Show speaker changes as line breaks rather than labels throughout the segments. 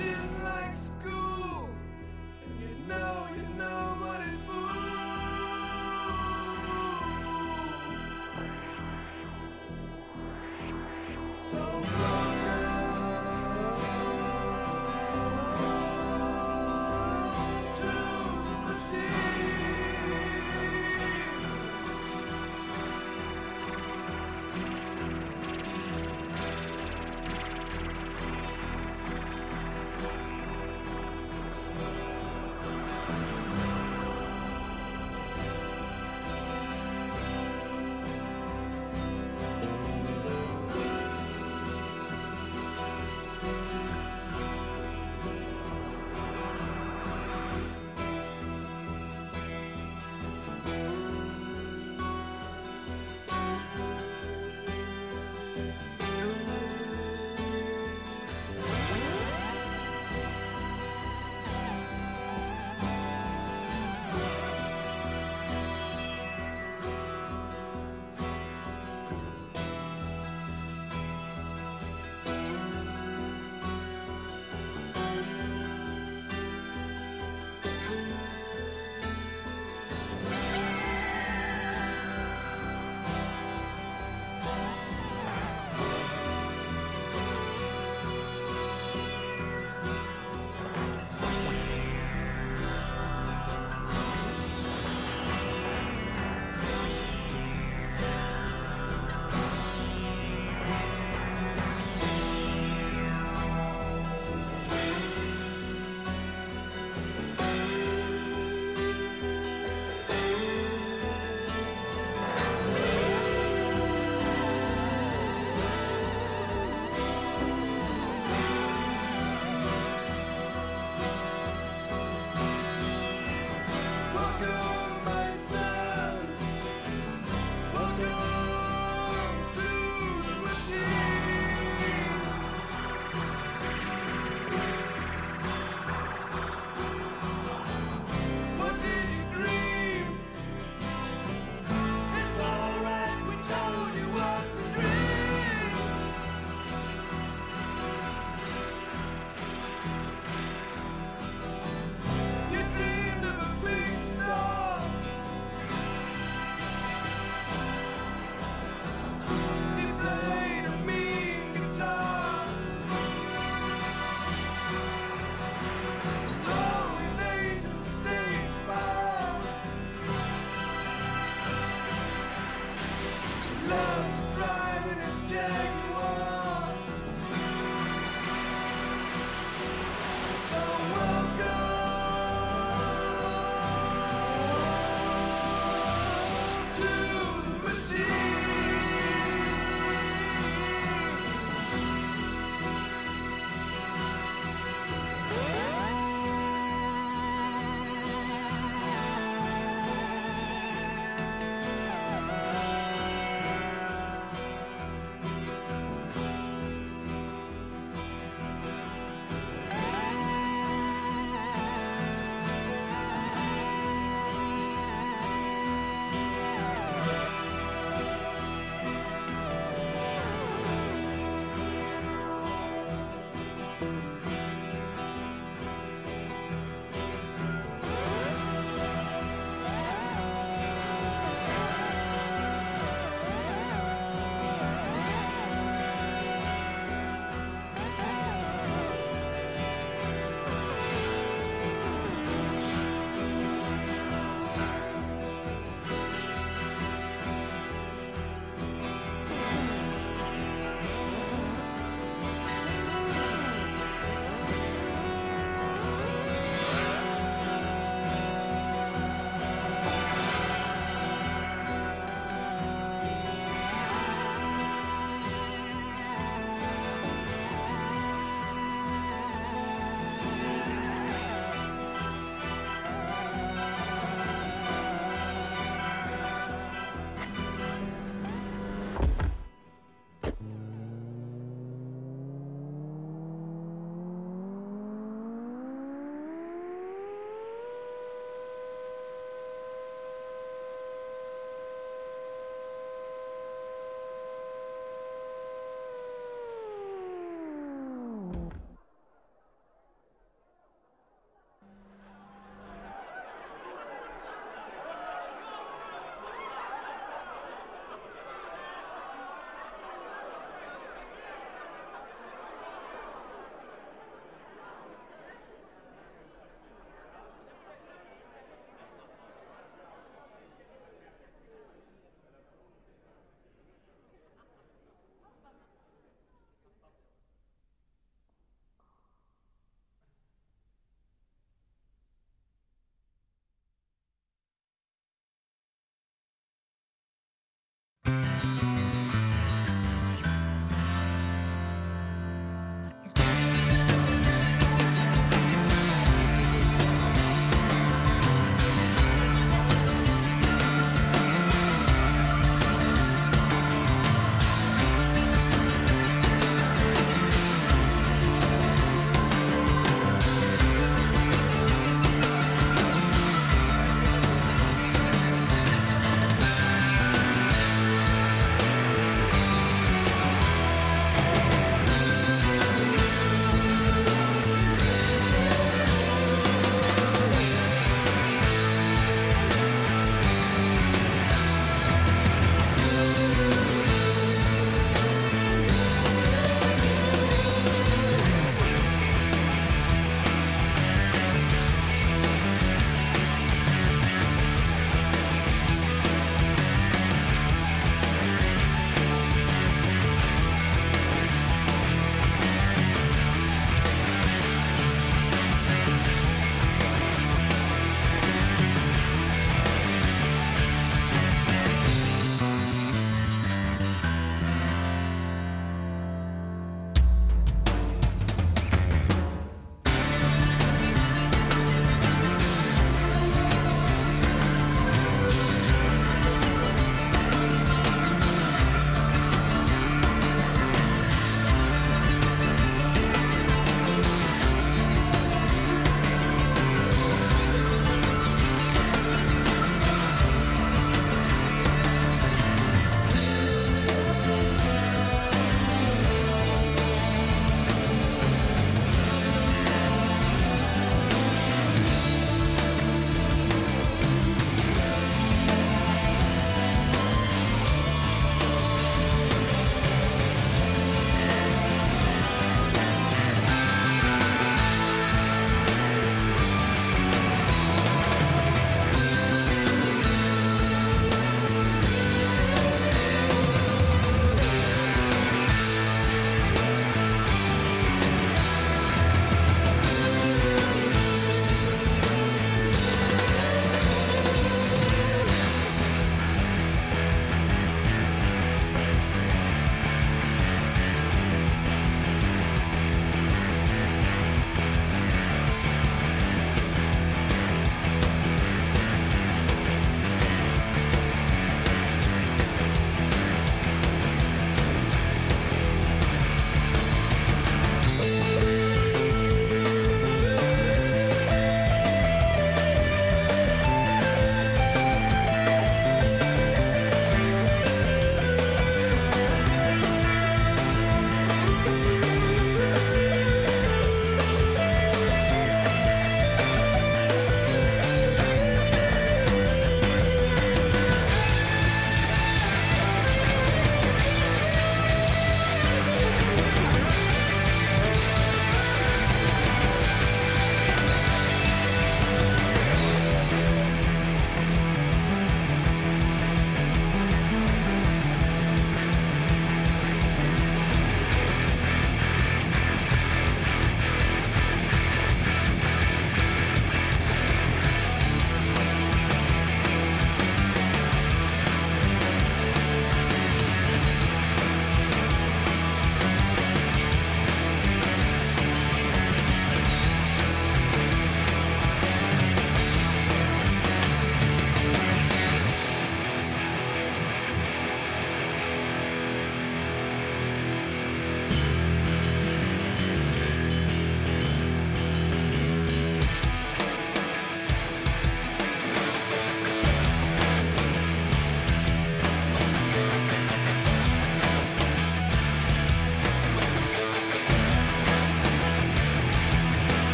didn't like school, and you know, but it's fool. So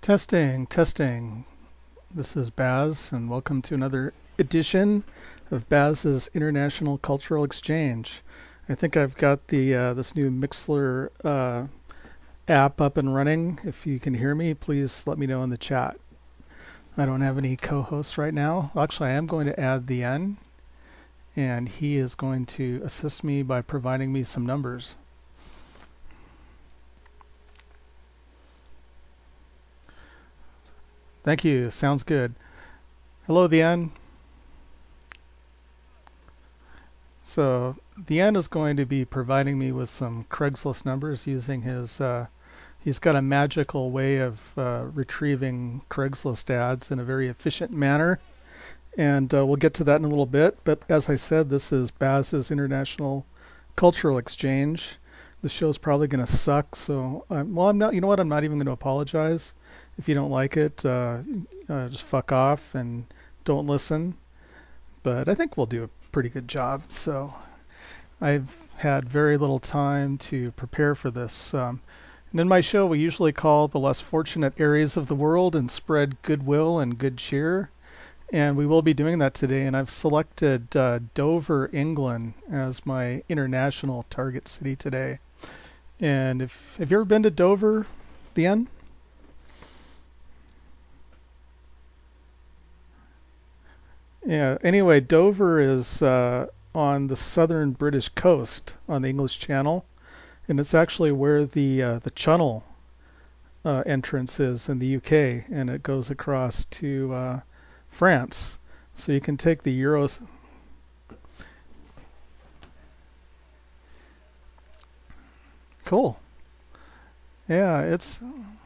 Testing, testing. This is Baz, and welcome to another edition of Baz's International Cultural Exchange. I think I've got the this new Mixler app up and running. If you can hear me, please let me know in the chat. I don't have any co-hosts right now. Actually, I am going to add the N, and he is going to assist me by providing me some numbers. Thank you. Sounds good. Hello, the N. So the N is going to be providing me with some Craigslist numbers using his. He's got a magical way of retrieving Craigslist ads in a very efficient manner, and we'll get to that in a little bit. But as I said, this is Baz's International Cultural Exchange. The show's probably going to suck, so well, I'm not. You know what? I'm not even going to apologize. If you don't like it, just fuck off and don't listen. But I think we'll do a pretty good job. So I've had very little time to prepare for this. And in my show, we usually call the less fortunate areas of the world and spread goodwill and good cheer. And we will be doing that today. And I've selected Dover, England as my international target city today. And have you ever been to Dover, the N? Yeah, anyway, Dover is on the southern British coast on the English Channel, and it's actually where the Channel entrance is in the UK, and it goes across to France. So you can take the Euros. Cool. Yeah, it's.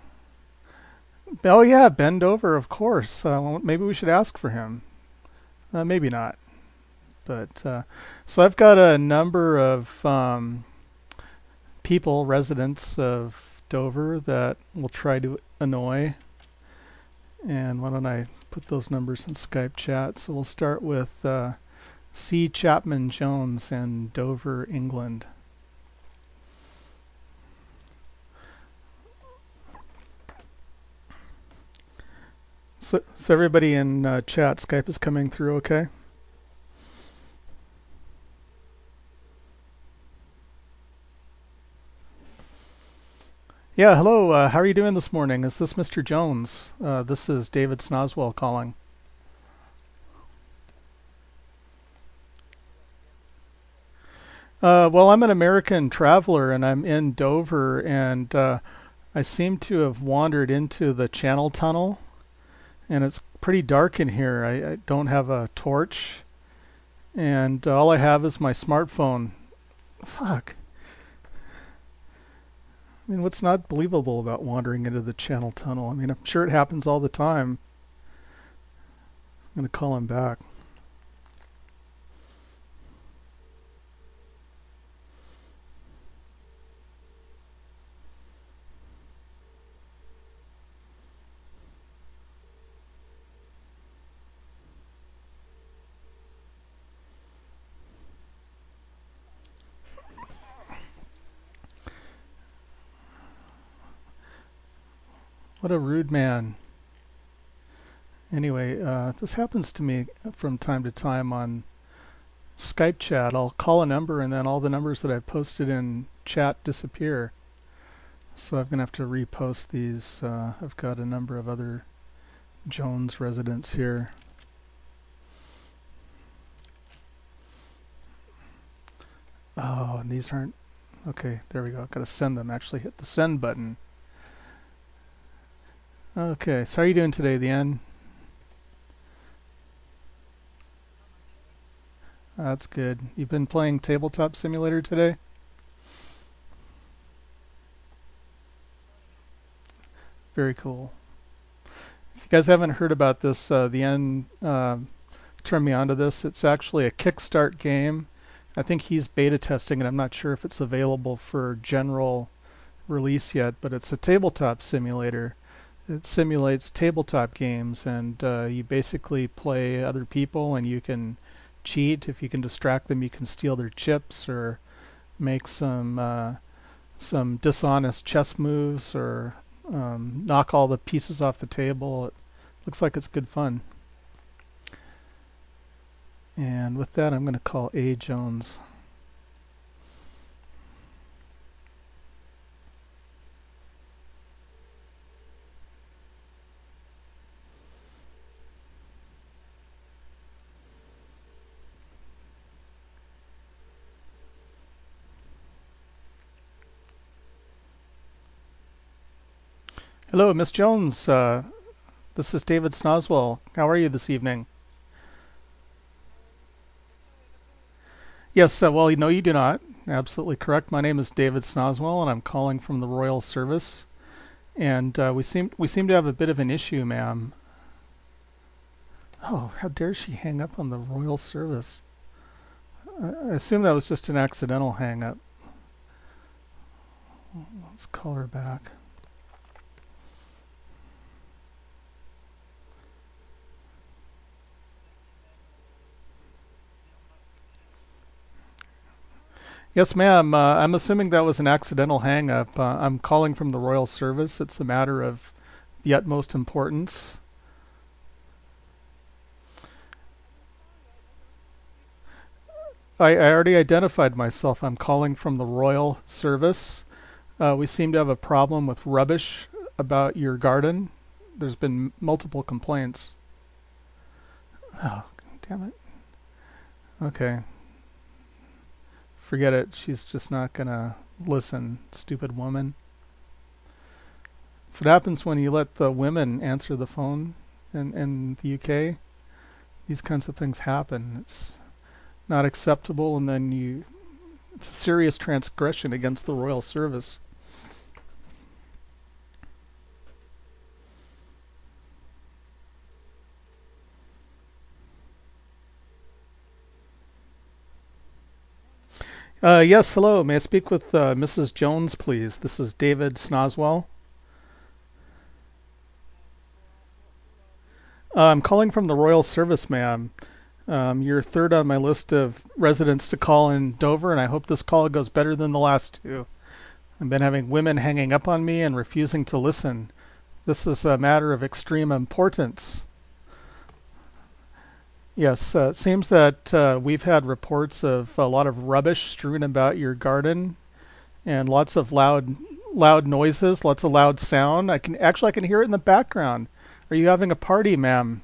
Oh yeah, Ben Dover, of course. Well, maybe we should ask for him. Maybe not. But so I've got a number of people, residents of Dover, that will try to annoy. And why don't I put those numbers in Skype chat? So we'll start with C. Chapman Jones in Dover, England. So everybody in chat, Skype is coming through okay? Yeah, hello. How are you doing this morning? Is this Mr. Jones? This is David Snoswell calling. Well, I'm an American traveler and I'm in Dover, and I seem to have wandered into the Channel Tunnel, and it's pretty dark in here. I don't have a torch, and all I have is my smartphone. Fuck. I mean, what's not believable about wandering into the Channel Tunnel? I mean, I'm sure it happens all the time. I'm going to call him back. What a rude man. Anyway, this happens to me from time to time on Skype chat. I'll call a number and then all the numbers that I've posted in chat disappear. So I'm going to have to repost these. I've got a number of other Jones residents here. Oh, and these aren't. Okay, there we go. I've got to send them. Actually hit the send button. Okay, so how are you doing today, the N? That's good. You've been playing Tabletop Simulator today? Very cool. If you guys haven't heard about this, the N turned me onto this. It's actually a Kickstart game. I think he's beta testing it. I'm not sure if it's available for general release yet, but it's a tabletop simulator. It simulates tabletop games, and you basically play other people, and you can cheat. If you can distract them, you can steal their chips or make some dishonest chess moves, or knock all the pieces off the table. It looks like it's good fun. And with that, I'm going to call A. Jones. Hello, Miss Jones. This is David Snoswell. How are you this evening? Yes, well, no, you do not. Absolutely correct. My name is David Snoswell, and I'm calling from the Royal Service. And we seem to have a bit of an issue, ma'am. Oh, how dare she hang up on the Royal Service? I assume that was just an accidental hang up. Let's call her back. Yes, ma'am. I'm assuming that was an accidental hang up. I'm calling from the Royal Service. It's a matter of the utmost importance. I already identified myself. I'm calling from the Royal Service. We seem to have a problem with rubbish about your garden. There's been multiple complaints. Oh, damn it. Okay. Forget it. She's just not gonna listen, stupid woman. So what happens when you let the women answer the phone in the UK. These kinds of things happen. It's not acceptable, and then it's a serious transgression against the royal service. Yes, hello. May I speak with Mrs. Jones, please? This is David Snoswell. I'm calling from the Royal Service, ma'am. You're third on my list of residents to call in Dover, and I hope this call goes better than the last two. I've been having women hanging up on me and refusing to listen. This is a matter of extreme importance. Yes, it seems that we've had reports of a lot of rubbish strewn about your garden and lots of loud noises, lots of loud sound. I can hear it in the background. Are you having a party, ma'am?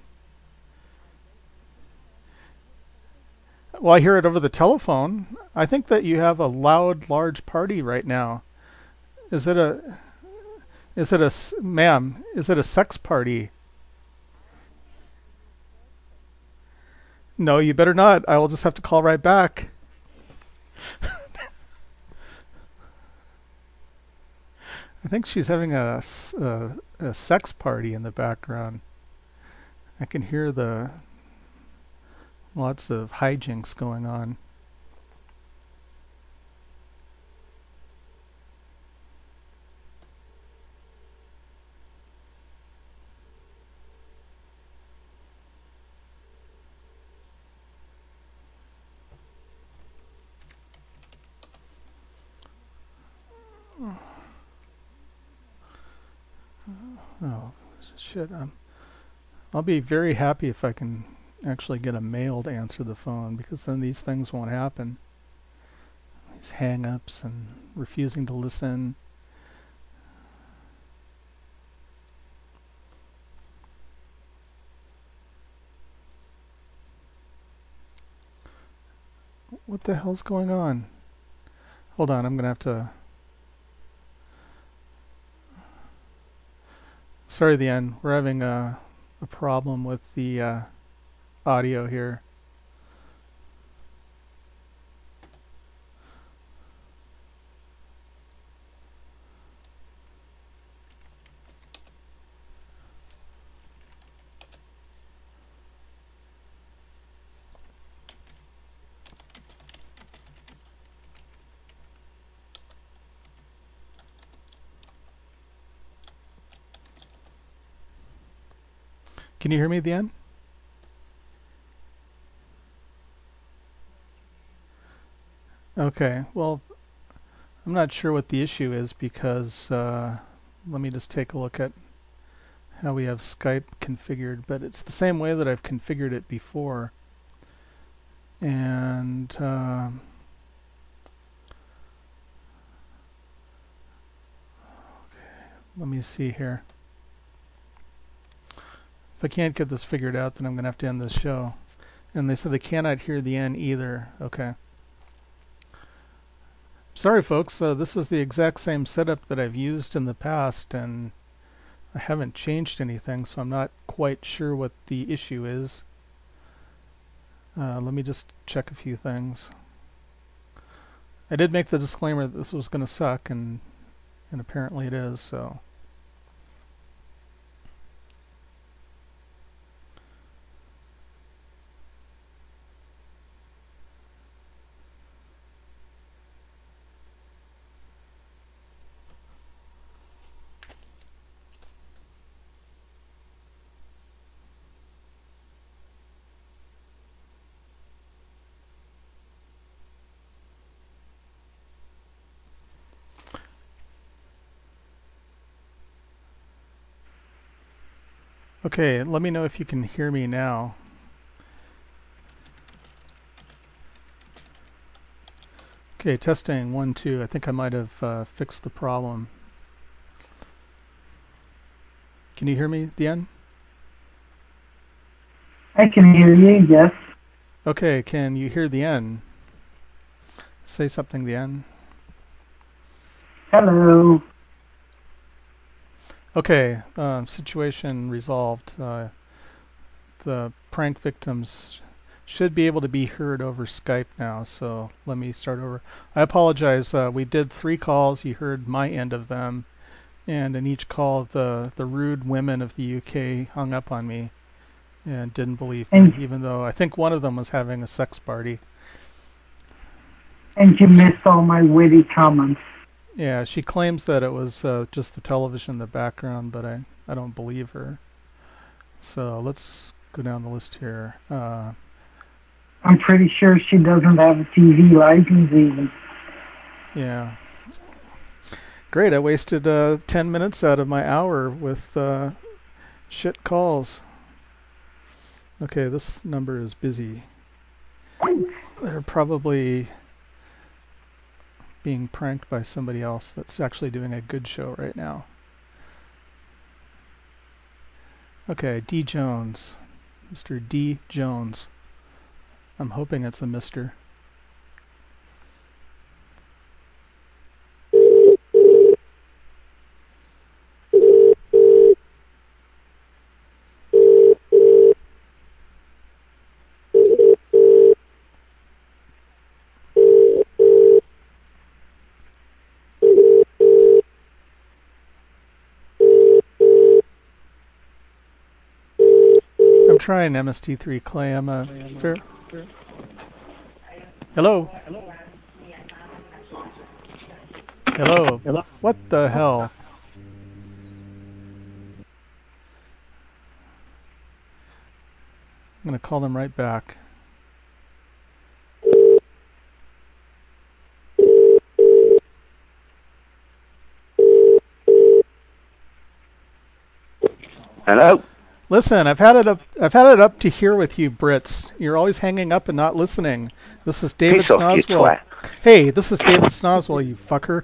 Well, I hear it over the telephone. I think that you have a loud, large party right now. Is it a ma'am, is it a sex party? No, you better not. I will just have to call right back. I think she's having a sex party in the background. I can hear the lots of hijinks going on. Oh, shit. I'll be very happy if I can actually get a male to answer the phone because then these things won't happen. These hang ups and refusing to listen. What the hell's going on? Hold on, I'm gonna have to. Sorry, the end. We're having a problem with the audio here. Can you hear me at the end? Okay. Well, I'm not sure what the issue is because let me just take a look at how we have Skype configured, but it's the same way that I've configured it before. And let me see here. If I can't get this figured out, then I'm going to have to end this show. And they said they cannot hear the N either. Okay. Sorry, folks. This is the exact same setup that I've used in the past, and I haven't changed anything, so I'm not quite sure what the issue is. Let me just check a few things. I did make the disclaimer that this was going to suck, and apparently it is, so. Okay, let me know if you can hear me now. Okay, testing 1, 2. I think I might have fixed the problem. Can you hear me, Diane?
I can hear you, yes.
Okay, can you hear the N? Say something, the N.
Hello.
Okay, situation resolved. The prank victims should be able to be heard over Skype now, so let me start over. I apologize. We did 3 calls. You heard my end of them, and in each call, the rude women of the UK hung up on me and didn't believe me, even though I think one of them was having a sex party.
And you missed all my witty comments.
Yeah, she claims that it was just the television in the background, but I don't believe her. So let's go down the list here.
I'm pretty sure she doesn't have a TV license even.
Yeah. Great, I wasted 10 minutes out of my hour with shit calls. Okay, this number is busy. They're probably being pranked by somebody else that's actually doing a good show right now. Okay, D. Jones. Mr. D. Jones. I'm hoping it's a Mr. I'm trying MST3 Clay. I'm a fair. Hello? Hello? What the hell? I'm going to call them right back.
Hello?
Listen, I've had it up to here with you, Brits. You're always hanging up and not listening. This is David Snoswell. Hey, this is David Snoswell, you fucker.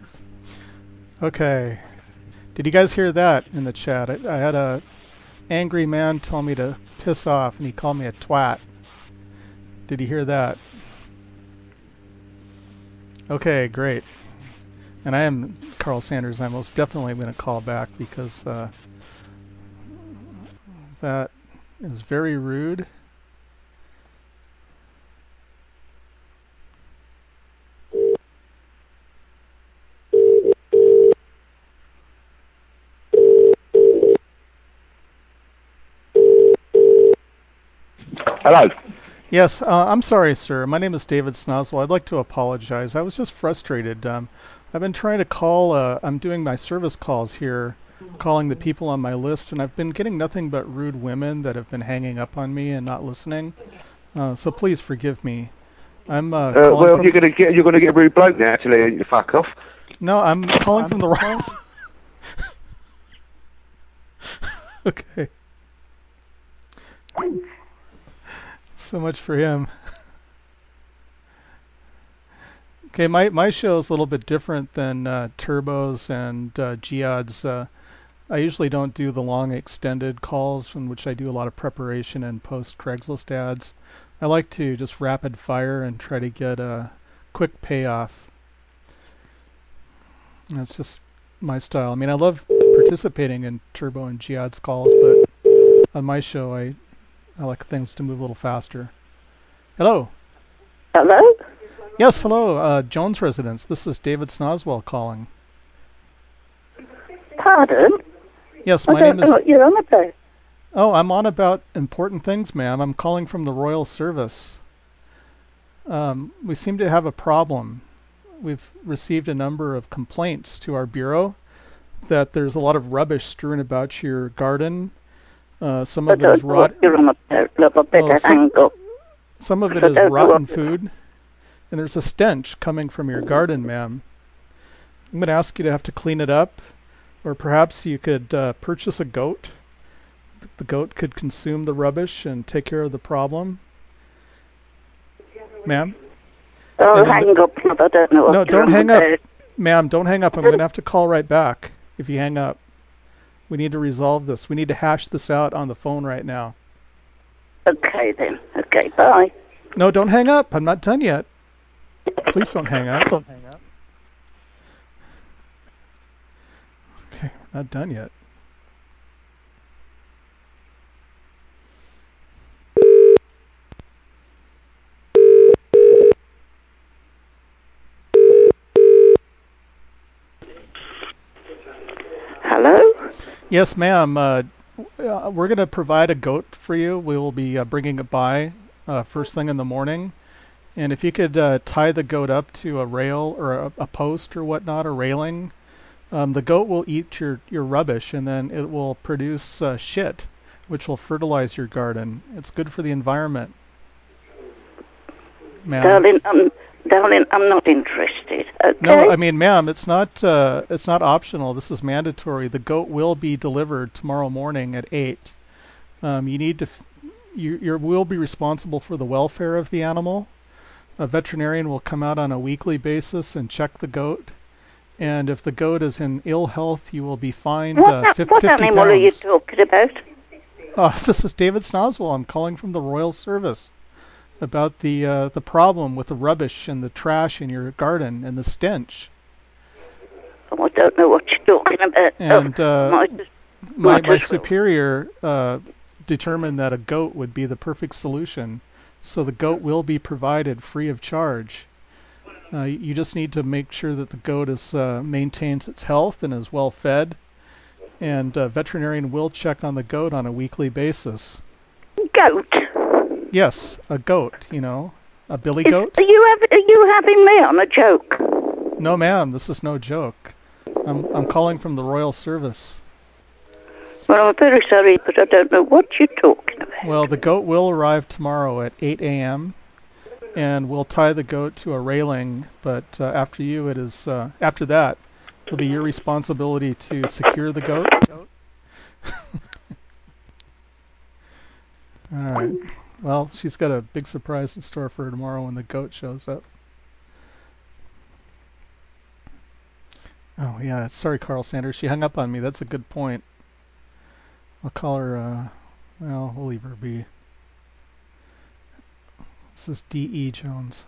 Okay. Did you guys hear that in the chat? I had a angry man tell me to piss off, and he called me a twat. Did you hear that? Okay, great. And I am Carl Sanders. I'm most definitely going to call back because that is very rude.
Hello.
Yes, I'm sorry, sir. My name is David Snoswell. I'd like to apologize. I was just frustrated. I've been trying to call, I'm doing my service calls here, calling the people on my list, and I've been getting nothing but rude women that have been hanging up on me and not listening. So please forgive me. I'm
well, you're gonna get a rude bloke now to let you fuck off.
No, I'm calling from the wrong. Okay. So much for him. Okay, my show is a little bit different than Turbo's and Jihad's. I usually don't do the long extended calls in which I do a lot of preparation and post Craigslist ads. I like to just rapid fire and try to get a quick payoff. That's just my style. I mean, I love participating in Turbo and Jihad's calls, but on my show, I like things to move a little faster. Hello.
Hello?
Yes, hello, Jones Residence. This is David Snoswell calling.
Pardon?
Yes,
I
my
don't
name is...
know what you're on about.
Oh, I'm on about important things, ma'am. I'm calling from the Royal Service. We seem to have a problem. We've received a number of complaints to our bureau that there's a lot of rubbish strewn about your garden. Some of it is rotten.
You're on about, love, I better hang up.
Some of it is rotten food, and there's a stench coming from your garden, ma'am. I'm going to ask you to have to clean it up, or perhaps you could purchase a goat. The goat could consume the rubbish and take care of the problem. Ma'am?
Oh, hang up, love, I don't know what
No,
you're
don't
on
hang up.
about.
Ma'am, don't hang up. I'm going to have to call right back if you hang up. We need to resolve this. We need to hash this out on the phone right now.
Okay, then. Okay, bye.
No, don't hang up. I'm not done yet. Please don't hang up. Don't hang up. Okay, we're not done yet.
Hello?
Yes, ma'am. We're going to provide a goat for you. We will be bringing it by first thing in the morning. And if you could tie the goat up to a rail or a post or whatnot, a railing, the goat will eat your rubbish, and then it will produce shit, which will fertilize your garden. It's good for the environment. Ma'am.
Darling, I'm not interested. Okay?
No, I mean, ma'am, it's not optional. This is mandatory. The goat will be delivered tomorrow morning at 8. You need to, you will be responsible for the welfare of the animal. A veterinarian will come out on a weekly basis and check the goat. And if the goat is in ill health, you will be fined
What
50
animal are you
pounds.
talking about?
This is David Snoswell. I'm calling from the Royal Service about the problem with the rubbish and the trash in your garden and the stench.
Oh, I don't know what you're talking about.
And my superior determined that a goat would be the perfect solution. So the goat will be provided free of charge. You just need to make sure that the goat maintains its health and is well fed. And a veterinarian will check on the goat on a weekly basis.
Goat?
Yes, a goat, a billy goat.
Are you having me on a joke?
No, ma'am, this is no joke. I'm calling from the Royal Service.
Well, I'm very sorry, but I don't know what you're talking about.
Well, the goat will arrive tomorrow at 8 a.m. and we'll tie the goat to a railing. But after that, it'll be your responsibility to secure the goat. All right. Well, she's got a big surprise in store for her tomorrow when the goat shows up. Oh, yeah. Sorry, Carl Sanders. She hung up on me. That's a good point. I'll call her, we'll leave her be. This is D.E. Jones.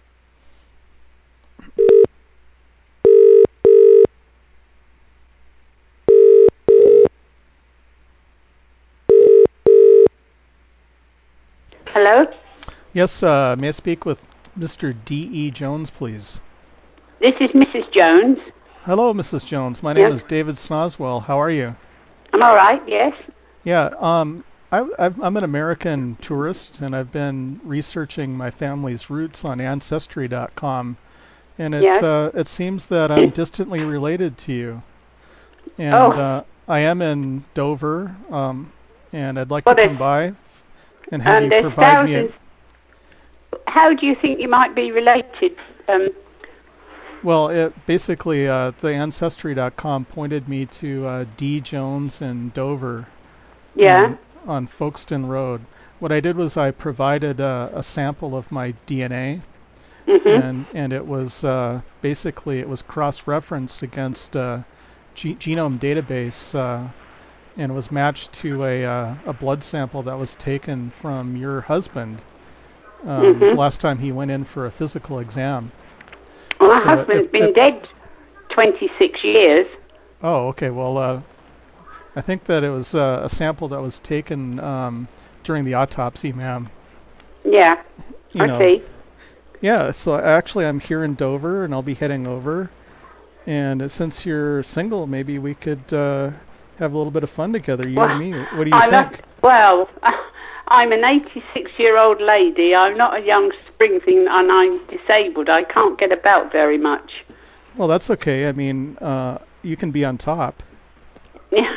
Hello?
Yes, may I speak with Mr. D.E. Jones, please?
This is Mrs. Jones.
Hello, Mrs. Jones. My name
Yes.
is David Snoswell. How are you?
I'm all right, yes.
Yeah, I'm an American tourist, and I've been researching my family's roots on Ancestry.com, and it seems that I'm distantly related to you. And I am in Dover, and I'd like to come by and have you provide me
How do you think you might be related?
Well, basically, the Ancestry.com pointed me to D. Jones in Dover,
Yeah.
On Folkestone Road. What I did was I provided a sample of my DNA, and it was basically it was cross-referenced against genome database, and it was matched to a blood sample that was taken from your husband last time he went in for a physical exam.
Well, my husband's been dead 26 years.
Oh, okay. Well, I think that it was a sample that was taken during the autopsy, ma'am.
Yeah, I see.
Yeah, so actually I'm here in Dover, and I'll be heading over. And since you're single, maybe we could have a little bit of fun together, you and me. What do you think?
Well, I'm an 86-year-old lady. I'm not a young spring thing, and I'm disabled. I can't get about very much.
Well, that's okay. I mean, you can be on top.
Yeah.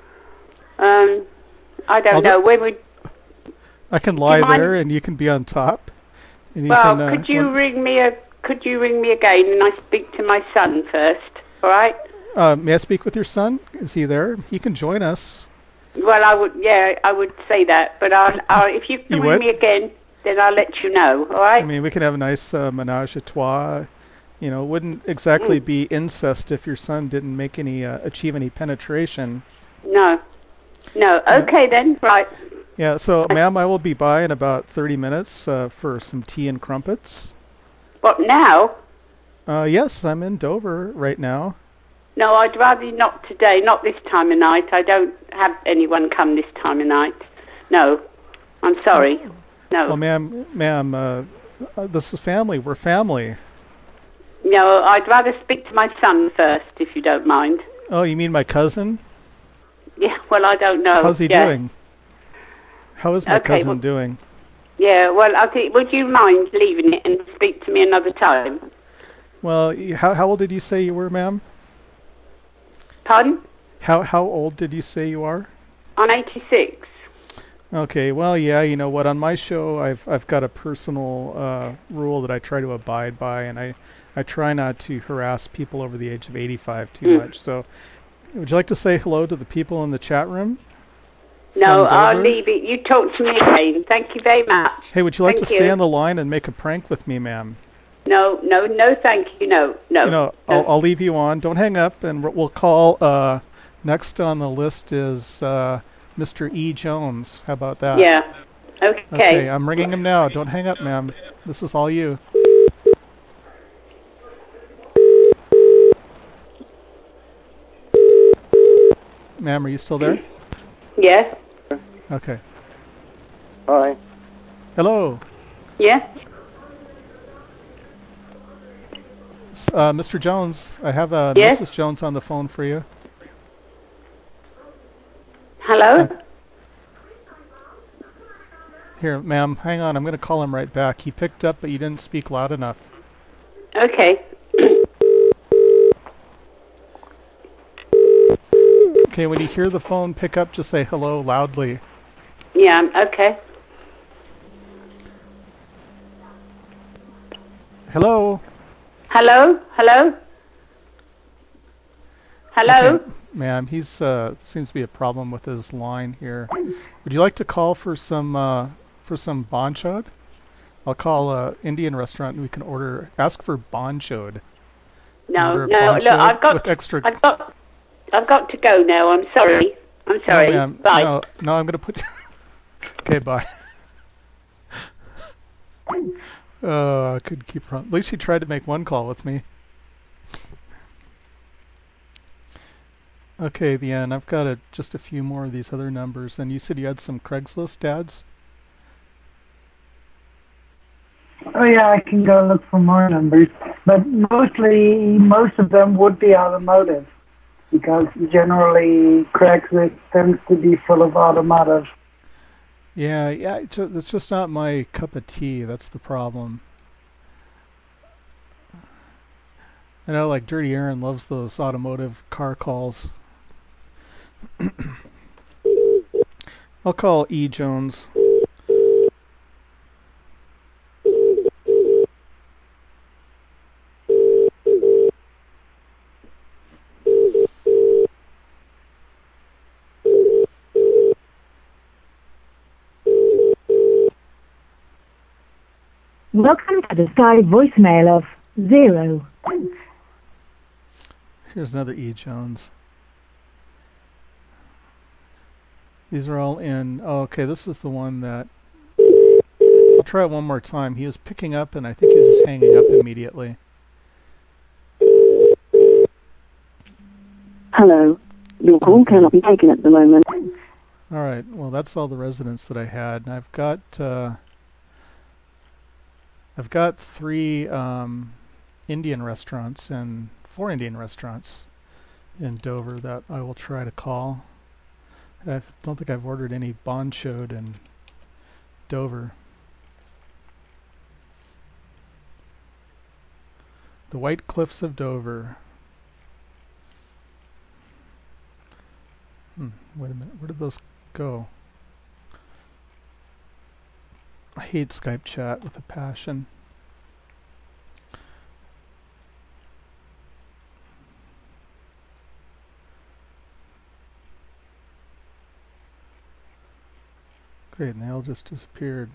I don't know. When we...
I can lie there, and you can be on top. And
well, could you ring me again, and I speak to my son first? All right.
May I speak with your son? Is he there? He can join us.
Well, I would say that, but if you can ring me again, then I'll let you know. All right.
I mean, we could have a nice menage a trois. You know, it wouldn't exactly be incest if your son didn't make achieve any penetration.
No. Okay then. Right.
Yeah. So, ma'am, I will be by in about 30 minutes for some tea and crumpets.
What now?
Yes, I'm in Dover right now.
No, I'd rather not today, not this time of night. I don't have anyone come this time of night. No, I'm sorry. No.
Well, ma'am, this is family. We're family.
No, I'd rather speak to my son first, if you don't mind.
Oh, you mean my cousin?
Yeah, well, I don't know.
How's he doing? How is my cousin doing?
Yeah, well, I think, would you mind leaving it and speak to me another time?
Well, how old did you say you were, ma'am?
Pardon?
How old did you say you are?
I'm 86.
Okay, well, yeah, you know what? On my show, I've got a personal rule that I try to abide by, and I try not to harass people over the age of 85 too much. So, would you like to say hello to the people in the chat room?
No, I'll leave it. You talk to me again. Thank you very much.
Hey, would you like to stay on the line and make a prank with me, ma'am?
No, thank you. No.
You know, I'll leave you on. Don't hang up, and we'll call. Next on the list is Mr. E. Jones. How about that?
Yeah. Okay.
Okay, I'm ringing him now. Don't hang up, ma'am. This is all you. Ma'am, are you still there?
Yes.
Okay.
Hi.
Yes.
Hello. Mr. Jones, I have Mrs. Jones on the phone for you.
Hello?
Here, ma'am, hang on. I'm going to call him right back. He picked up, but you didn't speak loud enough.
Okay.
Okay, when you hear the phone pick up, just say hello loudly.
Yeah, okay.
Hello?
Hello?
Okay, ma'am, he's seems to be a problem with his line here. Would you like to call for some bonchod? I'll call a Indian restaurant and we can ask for bonchod.
No, look, I've got to go now. I'm sorry.
No,
bye.
No, I'm going to put you... Okay, bye. I couldn't keep from. At least he tried to make one call with me. Okay, the end. I've got just a few more of these other numbers. And you said you had some Craigslist ads?
Oh yeah, I can go look for more numbers. But most of them would be automotive. Because generally Craigslist tends to be full of automotive.
Yeah, it's just not my cup of tea. That's the problem. I know, like, Dirty Aaron loves those automotive car calls. I'll call E. Jones.
Welcome to the Sky voicemail of 0.
Here's another E. Jones. These are all in. Oh, okay, this is the one that. I'll try it one more time. He was picking up, and I think he was just hanging up immediately.
Hello. Your call cannot be taken at the moment.
All right. Well, that's all the residents that I had. And I've got 3 Indian restaurants and 4 Indian restaurants in Dover that I will try to call. I don't think I've ordered any bonchode in Dover. The White Cliffs of Dover. Wait a minute. Where did those go? I hate Skype chat with a passion. Great, and they all just disappeared.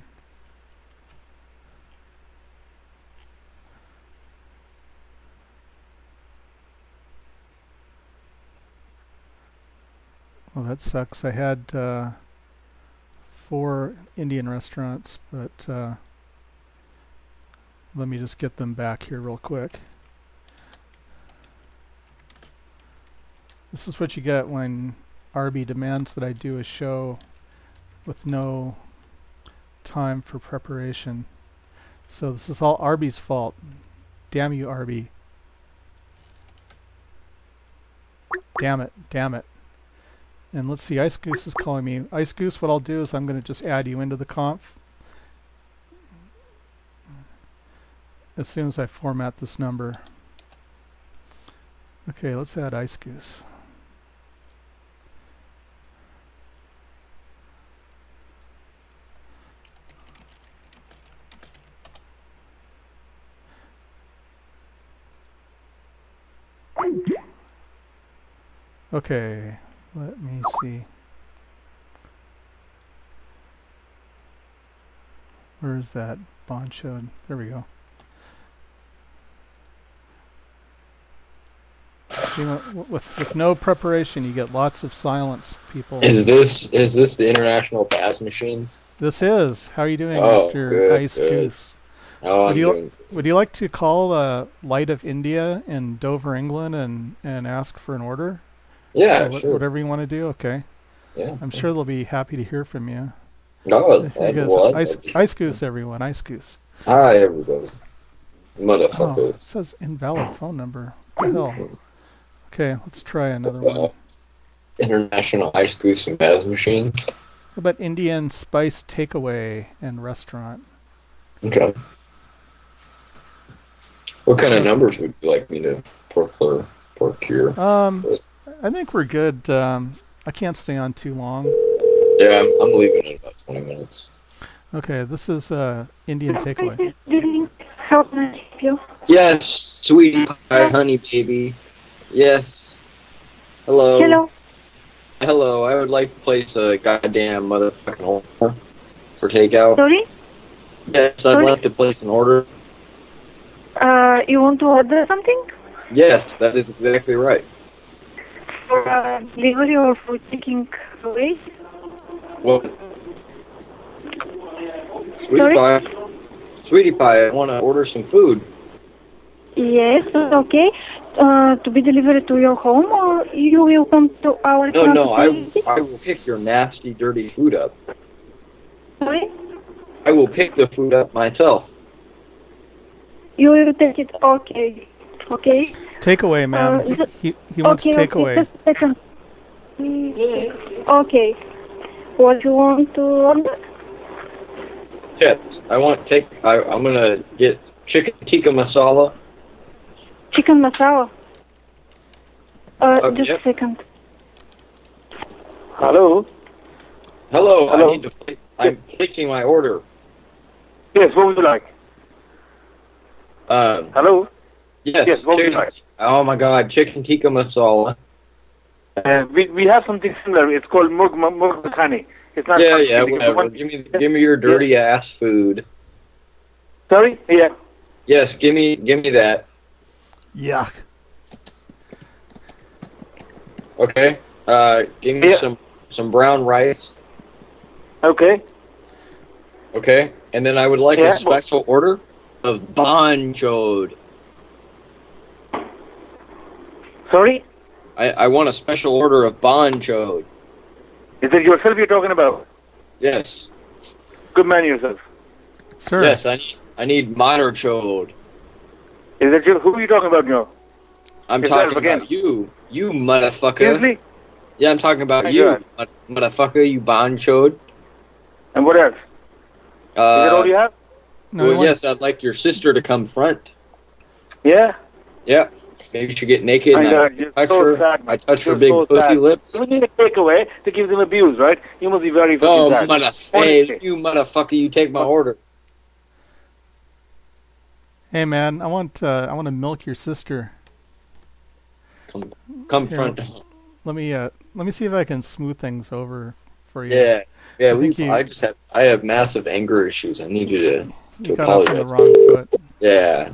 Well, that sucks. I had 4 Indian restaurants, but let me just get them back here real quick. This is what you get when Arby demands that I do a show with no time for preparation. So this is all Arby's fault. Damn you, Arby. Damn it, damn it. And let's see, Ice Goose is calling me. Ice Goose, what I'll do is I'm going to just add you into the conf as soon as I format this number. Okay, let's add Ice Goose. Okay, let me see. Where is that bonchode? There we go. See, with no preparation, you get lots of silence, people.
Is this the International Pass Machines?
This is. How are you doing,
Oh,
Mr.
good,
Ice
good.
Goose?
Oh,
Would you like to call Light of India in Dover, England, and ask for an order?
Yeah,
Or
sure.
Whatever you want to do. Okay.
Yeah.
I'm sure they'll be happy to hear from you.
No,
Here goes. Ice Goose, everyone. Ice Goose.
Hi, everybody.
Oh,
Motherfuckers.
it says invalid phone number. What the hell? Okay, let's try another one.
International Ice Goose and Pass Machines.
How about Indian Spice Takeaway and Restaurant?
Okay. What kind of numbers would you like me to procure?
I think we're good. I can't stay on too long.
Yeah, I'm leaving in about 20 minutes.
Okay, this is Indian Takeaway.
How can I help you?
Yes, sweetie pie, honey baby. Yes. Hello.
Hello.
Hello, I would like to place a goddamn motherfucking order for takeout.
Sorry?
Yes, I'd
Sorry?
like to place an order.
You want to order something?
Yes, that is exactly right.
For delivery or for taking away?
What? Sweetie
Sorry?
pie. Sweetie pie, I want to order some food.
Yes, okay. To be delivered to your home, or you will come to our
No,
facility?
I will pick your nasty, dirty food up.
Sorry?
I will pick the food up myself.
You will take it, okay. Okay.
Takeaway, ma'am. He wants
okay,
takeaway.
Okay, just a second. Okay. What you want to order?
Yes, I'm gonna get chicken tikka masala.
Chicken masala. Just
yep.
a second.
Hello?
Hello.
Hello.
I'm placing my order.
Yes, what would you like? Hello?
Yes.
Yes, what would you
chicken-
like?
Oh my God, chicken tikka masala.
We have something similar. It's called murg makhani. It's not.
Yeah,
it's
whatever.
one-
Give me your dirty ass food.
Sorry? Yeah.
Yes, give me that.
Yuck.
Okay. Give me some brown rice.
Okay.
Okay. And then I would like a special order of bonchode.
Sorry?
I want a special order of bonchode.
Is it yourself you're talking about?
Yes.
Good man yourself.
Sir.
Yes, I need minor chode.
Is it you? Who are you talking about now?
I'm talking about you. You motherfucker.
Seriously?
Yeah, I'm talking about
My
you. Motherfucker, you bonchode.
And what else? Is that all you have?
No,
well, yes, I'd like your sister to come front.
Yeah?
Yeah. Maybe she get naked and I touch her.
Sad,
I touch her
you're
big
so
pussy
sad.
lips.
We need a takeaway to give them abuse, right? You must be very fucking
Oh,
sad.
motherfucker. You motherfucker, you take my order.
Hey man, I want to milk your sister.
Come front.
Let me see if I can smooth things over for you.
Yeah. I have massive anger issues. I need you to
got off on
apologize.
the wrong foot.
Yeah.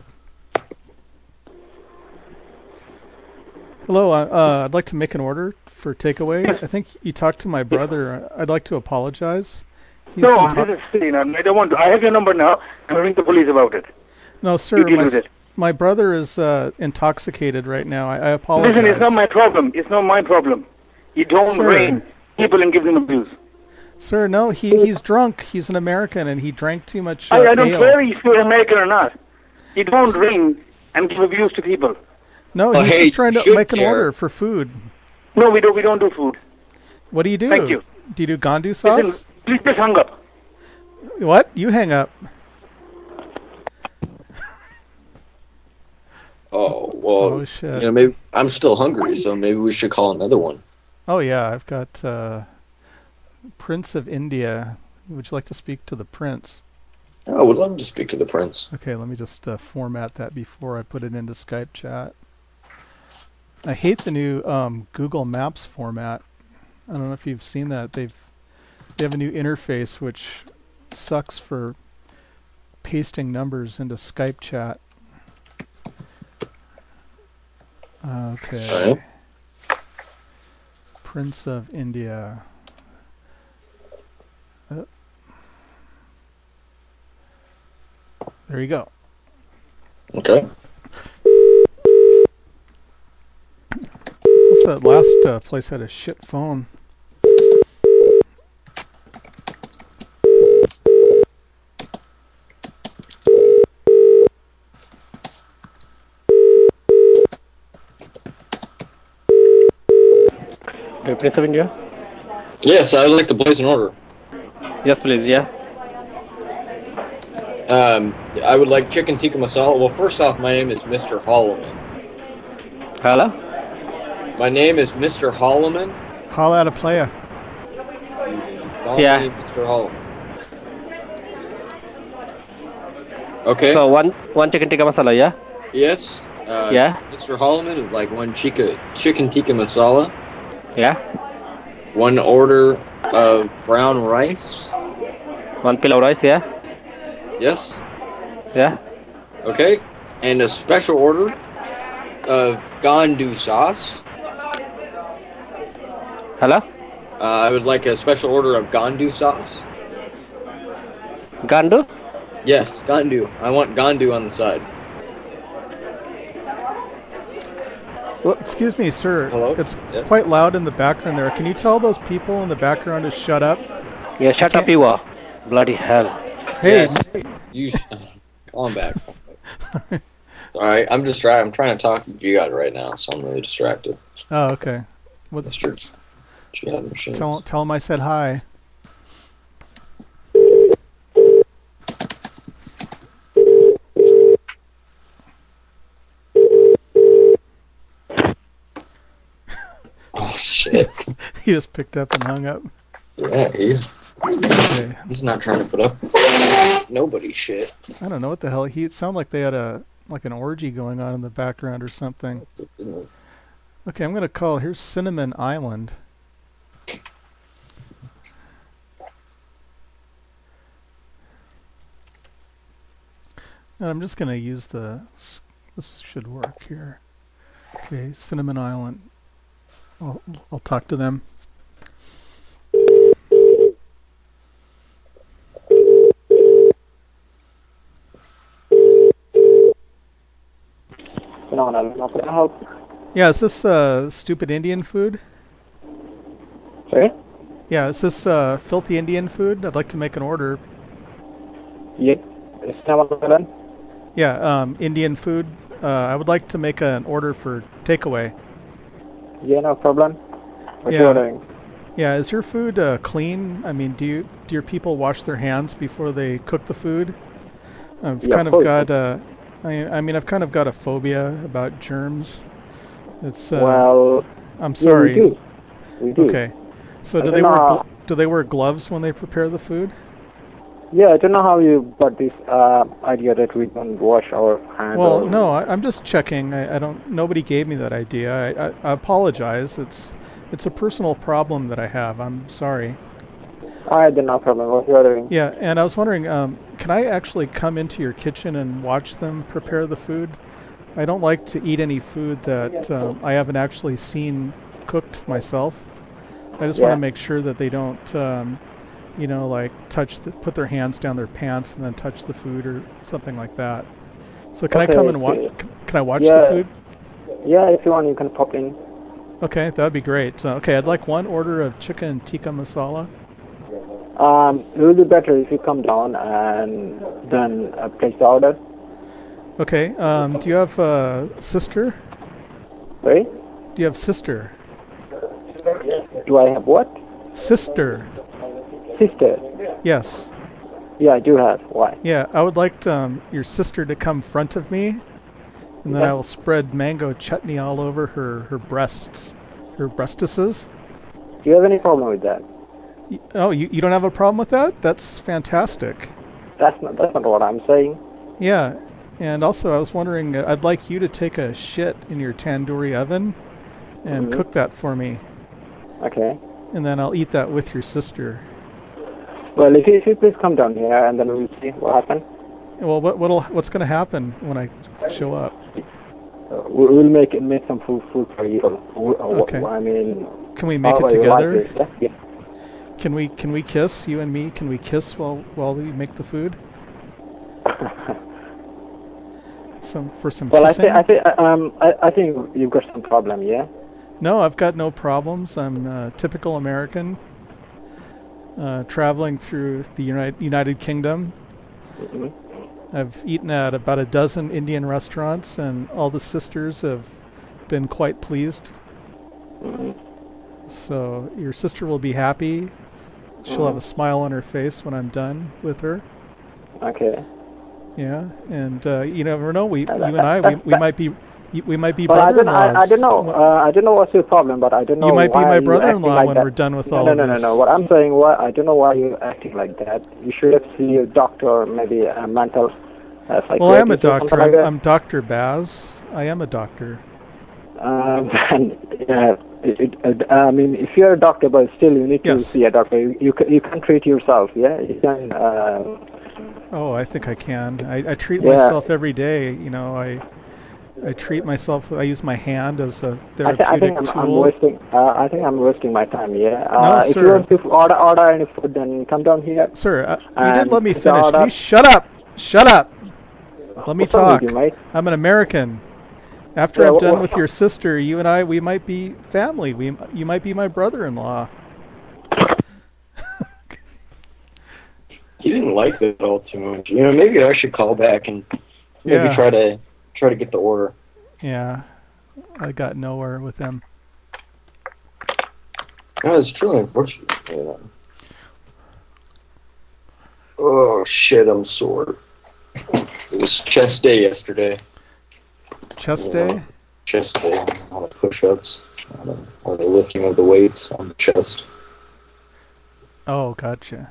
Hello, I'd like to make an order for takeaway. I think you talked to my brother. I'd like to apologize.
No, this is silly. I don't want to. I have your number now. I'm ring the police about it.
No, sir, my brother is intoxicated right now. I apologize.
Listen, it's not my problem. It's not my problem. You don't rein people and give them abuse.
Sir, no, he's drunk. He's an American, and he drank too much
I don't
ale.
care if you're American or not. You don't rein and give abuse to people.
No, he's just trying to make an order for food.
No, we don't do food.
What do you do?
Thank you.
Do you do Gandu sauce?
Listen, please just hang up.
What? You hang up.
Oh, well,
Oh, shit.
you know, maybe I'm still hungry, so maybe we should call another one.
Oh, yeah, I've got Prince of India. Would you like to speak to the prince?
I would love to speak to the prince.
Okay, let me just format that before I put it into Skype chat. I hate the new Google Maps format. I don't know if you've seen that. They have a new interface which sucks for pasting numbers into Skype chat. Okay.
Right.
Prince of India. There you go.
Okay.
Plus that last place had a shit phone.
Prince of India?
Yes, I'd like to place an order.
Yes, please, yeah.
I would like chicken tikka masala. Well, first off, my name is Mr. Holloman.
Hello?
My name is Mr. Holloman.
Holla at a player.
Call me Mr. Holloman. Okay.
So one chicken tikka masala, yeah?
Yes.
Yeah.
Mr. Holloman would like one chicken tikka masala.
Yeah.
One order of brown rice.
1 kilo rice, yeah?
Yes.
Yeah.
Okay. And a special order of Gandu sauce.
Hello?
I would like a special order of Gandu sauce.
Gandu?
Yes, Gandu. I want Gandu on the side.
Well, excuse me, sir.
Hello?
It's quite loud in the background there. Can you tell those people in the background to shut up?
Yeah, shut up, you are. Bloody hell.
Hey.
Yes. You call him back. Sorry, I'm distracted. I'm trying to talk to Jihad right now, so I'm really distracted.
Oh, okay.
Mr. Jihad Machines.
Tell him I said hi.
Oh shit!
He just picked up and hung up.
Yeah, he's
Okay.
he's not trying to put up with nobody's shit.
I don't know what the hell. It sounded like they had an orgy going on in the background or something. Okay, I'm gonna call. Here's Cinnamon Island. And I'm just going to use this should work here. Okay, Cinnamon Island. I'll talk to them.
How can I help?
Yeah, is this stupid Indian food?
Sorry?
Yeah, is this filthy Indian food? I'd like to make an order.
Yeah. Is that
Yeah, Indian food. I would like to make an order for takeaway.
Yeah, no problem. What
Yeah.
you ordering?
Yeah, is your food clean? I mean, do your people wash their hands before they cook the food? I've
Yeah,
kind
of
of
course.
got I mean, I've kind of got a phobia about germs. It's
Well,
I'm sorry.
Yeah, we do.
Okay. So
I
do
don't
they wear
know-
do they wear gloves when they prepare the food?
Yeah, I don't know how you got this idea that we don't wash our hands.
Well, no, I'm just checking. I don't. Nobody gave me that idea. I apologize. It's a personal problem that I have. I'm sorry.
Alright, then no problem. What you ordering?
Yeah, and I was wondering, can I actually come into your kitchen and watch them prepare the food? I don't like to eat any food that I haven't actually seen cooked myself. I just want
Yeah.
to make sure that they don't, like put their hands down their pants and then touch the food or something like that. So can I come and watch? Can I watch the
Yeah.
food?
Yeah, if you want, you can pop in.
Okay, that'd be great. Okay, I'd like one order of chicken tikka masala.
It will be better if you come down and then place the order.
Okay, do you have a sister?
Sorry?
Do you have sister?
Do I have what?
Sister.
Sister?
Yes.
Yeah, I do have. Why?
Yeah, I would like your sister to come front of me, and then
Yeah.
I will spread mango chutney all over her breasts, her breastises.
Do you have any problem with that?
Oh, you don't have a problem with that? That's fantastic.
That's not what I'm saying.
Yeah, and also I was wondering, I'd like you to take a shit in your tandoori oven and
Mhm.
cook that for me,
Okay.
and then I'll eat that with your sister.
Well, if you please come down here and then we'll see what happens.
Well, what's going to happen when I show up?
We'll make some food for you.
Okay.
I mean,
Can we make it
however you like
together?
it, yeah? Yeah.
Can we kiss, you and me? Can we kiss while we make the food? For some
Well,
kissing?
I think you've got some problem, yeah.
No, I've got no problems. I'm a typical American, traveling through the United Kingdom.
Mhm.
I've eaten at about a dozen Indian restaurants, and all the sisters have been quite pleased.
Mhm.
So your sister will be happy. She'll have a smile on her face when I'm done with her.
Okay.
Yeah, and you never know. You
that-
and I,
that-
we might be
Well, I
brother-in-laws.
don't know. I don't know what's your problem, but I don't know.
You might be
why
my
you acting
brother-in-law
like
when
that.
we're done with
No,
all
no,
of
no,
this.
no. What I'm saying, I don't know why you're acting like that. You should have seen a doctor, or maybe a mental psychiatrist.
Well, I am a
or something
doctor.
like that.
I'm Dr. Baz. I am a doctor.
And, yeah, I mean, if you're a doctor, but still you need to
Yes.
see a doctor. You can't treat yourself. Yeah, you can.
Oh, I think I can. I treat
Yeah.
myself every day. I treat myself. I use my hand as a
I
therapeutic
think I'm
tool.
wasting. I think I'm wasting my time. Yeah.
No,
if
sir.
you want to order any food, then come down here.
Sir, you
And
didn't let me
the
finish.
order-
You shut up. Shut up. Let me
What's wrong
talk.
with you, mate?
I'm an American. After
Yeah,
I'm
what-
done
what-
with your sister, you and I, we might be family. You might be my brother-in-law.
He didn't like that all too much. Maybe I should call back and maybe
Yeah.
try to get the order.
Yeah, I got nowhere with him.
Yeah, it's truly unfortunate. Yeah. Oh shit, I'm sore. It was chest day yesterday.
Chest
Yeah.
day?
Chest day. A lot of push-ups. A lot of lifting of the weights on the chest.
Oh, gotcha.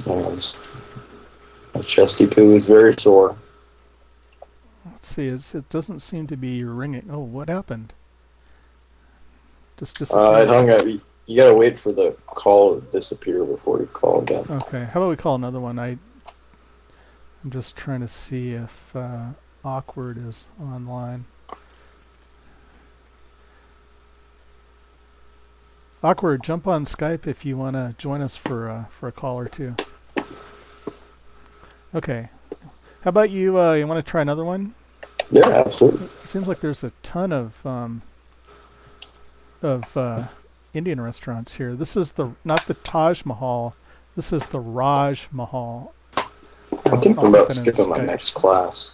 My chesty poo is very sore.
Let's see. It doesn't seem to be ringing. Oh, what happened? Just
It
disappeared.
hung up. You gotta wait for the call to disappear before you call again.
Okay. How about we call another one? I'm just trying to see if Awkward is online. Awkward, jump on Skype if you want to join us for a call or two. Okay. How about you? You want to try another one?
Yeah, absolutely.
It seems like there's a ton of Indian restaurants here. This is not the Taj Mahal. This is the Raj Mahal.
I think I'm about to skip my next class.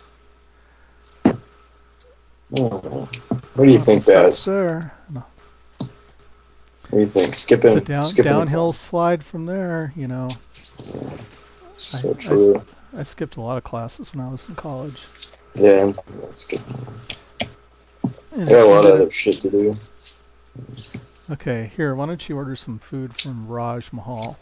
What do you think, Baz?
There. No.
What do you think? Skipping
downhill slide from there, you know.
So true.
I skipped a lot of classes when I was in college.
Yeah, that's good. I got a lot of other shit to do.
Okay, here, why don't you order some food from Raj Mahal?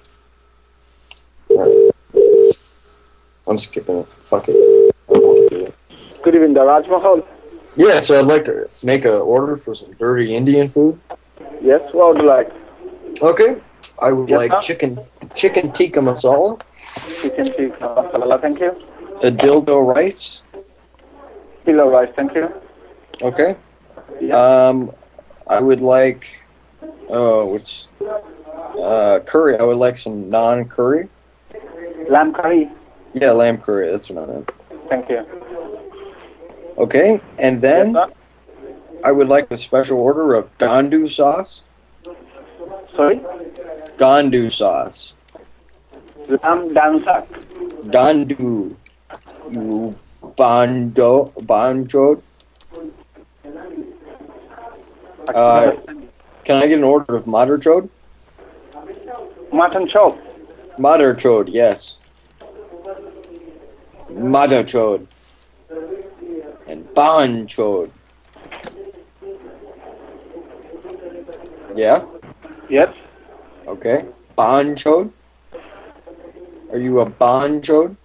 Right. I'm skipping it. Fuck it. I don't want to do it.
Good evening, the Raj Mahal.
Yeah, so I'd like to make an order for some dirty Indian food.
Yes, what would you like?
Okay, I would like
sir?
chicken tikka masala.
Chicken tikka masala, thank you.
A dildo rice.
Pillow rice, thank you.
Okay.
Yeah.
I would like curry. I would like some naan curry.
Lamb curry.
Yeah, lamb curry. That's what I meant.
Thank you.
Okay, and then
Yes,
I would like a special order of gandu sauce.
sorry?
Gandu sauce.
Lamb dansak.
Gandu. You banjo. Can I get an order of madar chode?
Mutton chop.
Madar chode, yes. Madar chode. And ban chode. Yeah?
Yes.
Okay. Ban chode? Are you a ban chode?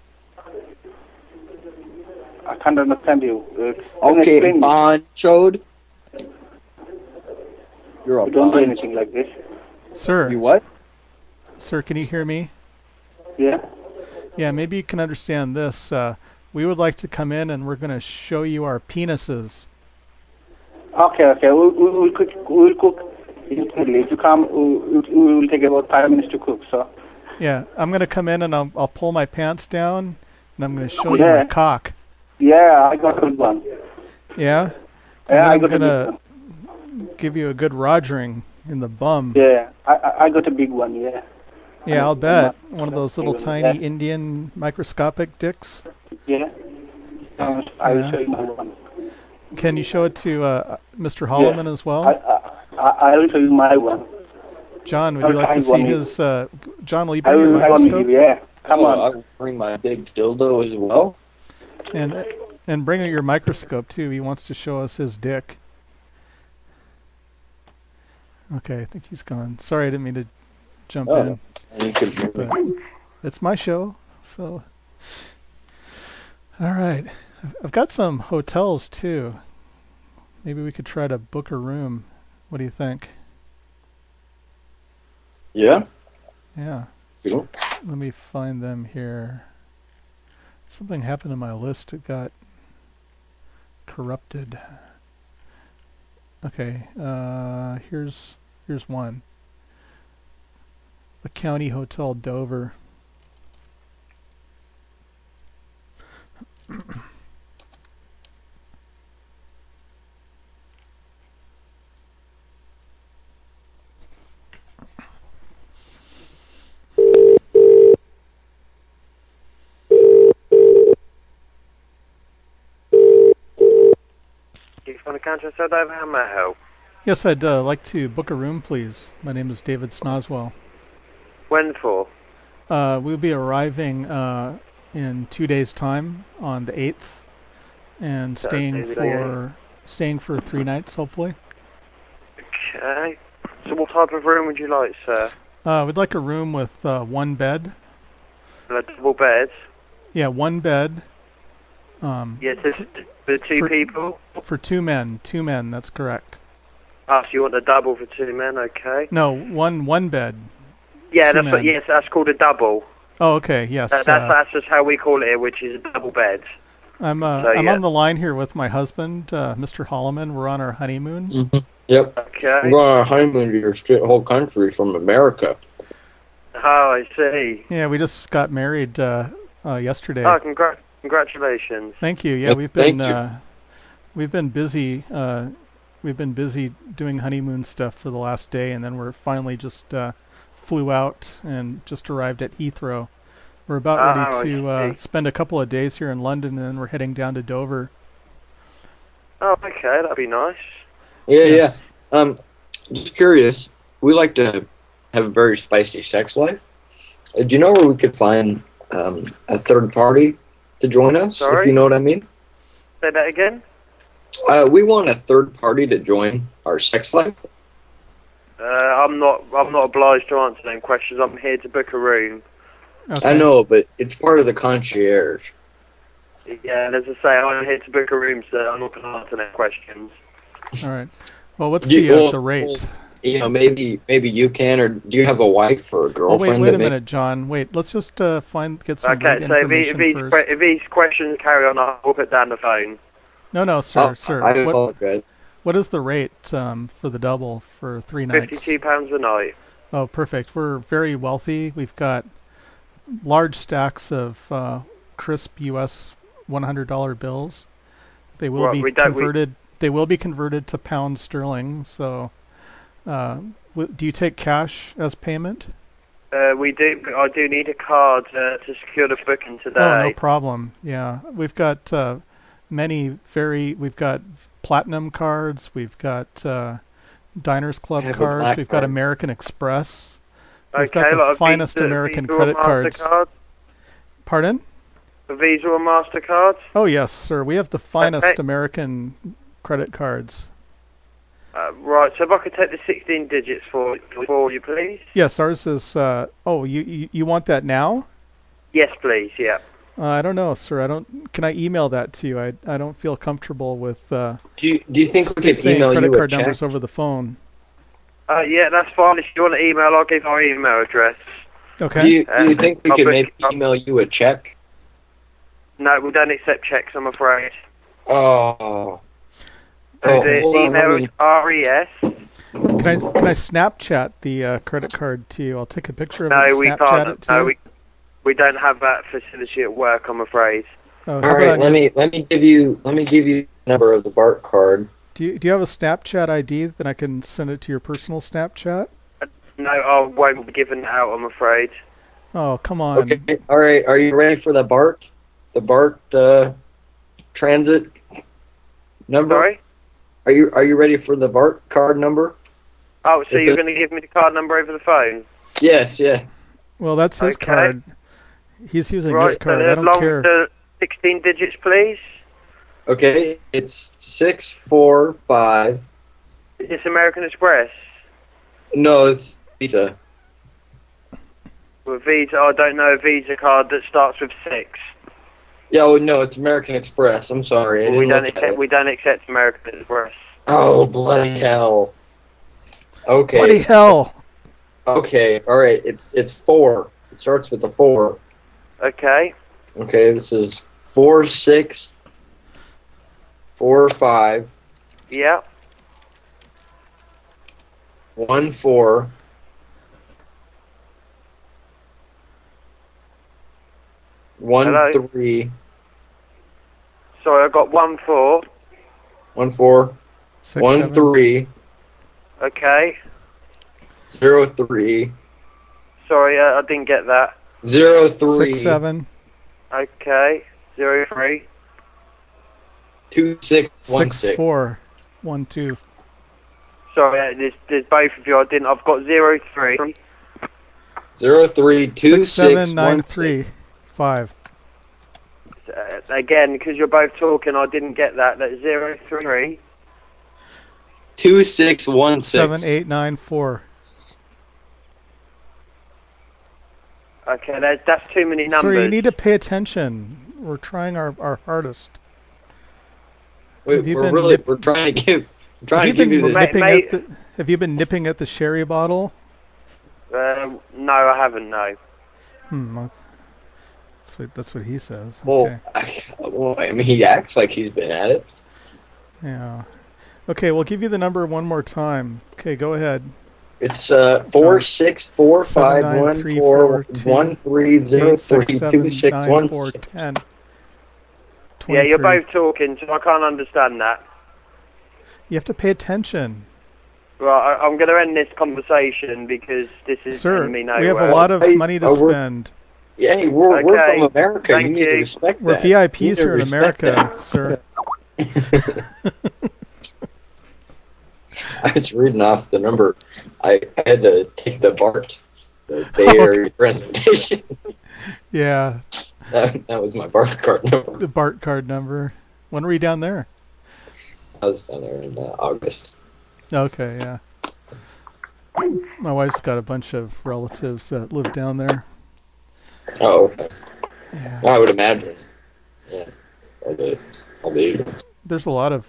I can't understand you.
Okay, ban chode. You're a
You don't do
ban
anything like this.
Sir.
You what?
Sir, can you hear me?
Yeah.
Yeah, maybe you can understand this. We would like to come in and we're going to show you our penises.
Okay. We'll cook instantly. If you come, we will take about 5 minutes to cook, so.
Yeah, I'm going to come in and I'll pull my pants down and I'm going to show you my cock.
Yeah, I got a good one.
Yeah?
Yeah,
I'm going to give you a good rogering in the bum.
Yeah, I got a big one, yeah.
Yeah, I'll bet. One of those little tiny Indian microscopic dicks.
Yeah. I will show you my one.
Can you show it to Mr. Holloman as well?
I will show you my one.
John, would you like to see his... John, will you
I
bring your
will have one
microscope?
with you, yeah. Come on.
I will bring my big dildo as well.
And bring your microscope too. He wants to show us his dick. Okay, I think he's gone. Sorry, I didn't mean to jump in. But it's my show, so... All right. I've got some hotels too. Maybe we could try to book a room. What do you think?
Yeah?
Yeah.
Cool.
Let me find them here. Something happened to my list. It got corrupted. Okay. Here's one. The County Hotel Dover.
From the country, so David, how may I help?
Yes, I'd like to book a room, please. My name is David Snoswell.
When for?
We'll be arriving in 2 days' time on the 8th, and staying for 3 nights, hopefully.
Okay. So what type of room would you like, sir?
We'd like a room with one bed.
A double bed?
Yeah, one bed.
Yes, for two people?
For 2 men. 2 men, that's correct.
Ah, so you want a double for 2 men, okay.
No, one bed.
Yeah,
Two men.
yes, that's called a double.
Oh, okay. Yes.
That's just how we call it here, which is a double bed.
I'm
yeah.
on the line here with my husband, Mr. Holloman. We're on our honeymoon.
Mm-hmm. Yep.
Okay.
We're on our honeymoon to your whole country from America.
Oh, I see.
Yeah, we just got married yesterday.
Oh, congratulations.
Thank you. Yeah, we've been busy. We've been busy doing honeymoon stuff for the last day, and then we're finally just flew out and just arrived at Heathrow. We're about ready to spend a couple of days here in London, and then we're heading down to Dover.
Oh, okay, that'd be nice.
Yeah, yes. Yeah. Just curious. We like to have a very spicy sex life. Do you know where we could find a third party to join us?
Sorry?
If you know what I mean.
Say that again.
We want a third party to join our sex life.
I'm not obliged to answer them questions. I'm here to book a room.
Okay.
I know, but it's part of the concierge.
Yeah, and as I say, I'm here to book a room, so I'm not going to answer them questions.
All right. Well, what's the rate?
You know, maybe you can, or do you have a wife or a girlfriend?
Wait a minute, John. Wait, let's just get some
okay, so if these questions carry on, I'll put down the phone.
No, sir.
I apologize.
What is the rate for the double for 3 nights?
£52 a night.
Oh, perfect. We're very wealthy. We've got large stacks of crisp U.S. $100 bills. They will be converted. They will be converted to pound sterling. So, do you take cash as payment?
We do. But I do need a card to secure the booking today.
Oh, no problem. Yeah, we've got we've got platinum cards. We've got Diners Club cards. We've got American Express. We've got the finest American credit cards. Pardon?
A Visa or MasterCard?
Oh, yes, sir. We have the finest American credit cards.
Right, so if I could take the 16 digits for you, please.
Yes, ours is... you want that now?
Yes, please, yeah.
I don't know, sir. Can I email that to you? I don't feel comfortable with...
Do you think we could email
credit
you
card
a check?
numbers over the phone?
Yeah, that's fine. If you want to email, I'll give our email address.
Okay.
Do you think we could maybe email you a check?
No, we don't accept checks, I'm afraid.
Oh.
So the email is RES.
Can I Snapchat the credit card to you? I'll take a picture of it and
we
Snapchat
can't.
it to
No,
you.
we don't have that facility at work, I'm afraid.
Oh,
all right, let me give you the number of the BART card.
Do you have a Snapchat ID that I can send it to your personal Snapchat?
No, I won't be giving that out, I'm afraid.
Oh, come on.
Okay. All right. Are you ready for the BART? The BART transit number?
Sorry?
Are you ready for the BART card number?
Oh, so you're going to give me the card number over the phone?
Yes.
Well, that's his card. He's using
right,
his card.
So
I don't care.
The 16 digits, please.
Okay, it's 645.
Is this American Express?
No, it's Visa.
With Visa, I don't know a Visa card that starts with 6.
Yeah, well, no, it's American Express. I'm sorry.
We don't accept American Express.
Oh, bloody hell. Okay.
Bloody hell.
Okay, all right. It's 4. It starts with a 4.
Okay.
Okay, this is 4645.
Yeah.
14. 13.
Sorry, I got 14.
14. 13.
Okay.
03.
Sorry, I didn't get that.
03.
67.
Okay. 03.
2616.
64. 12.
Sorry, there's both of you. I've got 03.
03
6793 5.
Again, because you're both talking, I didn't get that. That's 03
2616
7894.
Okay, that's too many numbers.
Sorry, you need to pay attention. We're trying our hardest.
We're trying to give you this.
Have you been nipping at the sherry bottle?
No, I haven't. No.
That's what he says.
Well,
Okay.
I mean, he acts like he's been at it.
Yeah. Okay, we'll give you the number one more time. Okay, go ahead.
It's 4645141303261.
Yeah, you're both talking, so I can't understand that.
You have to pay attention.
Right, I'm going to end this conversation because this is getting me nowhere.
We have a lot of money to spend.
Yeah, we're from America.
Thank
you need to respect
We're
that.
VIPs here in America, sir.
I was reading off the number. I had to take the BART, the Bay Area presentation.
Yeah.
That was my BART card number.
The BART card number. When were you down there?
I was down there in August.
Okay, yeah. My wife's got a bunch of relatives that live down there.
Oh, okay.
Yeah.
Well, I would imagine. Yeah. All the
There's a lot of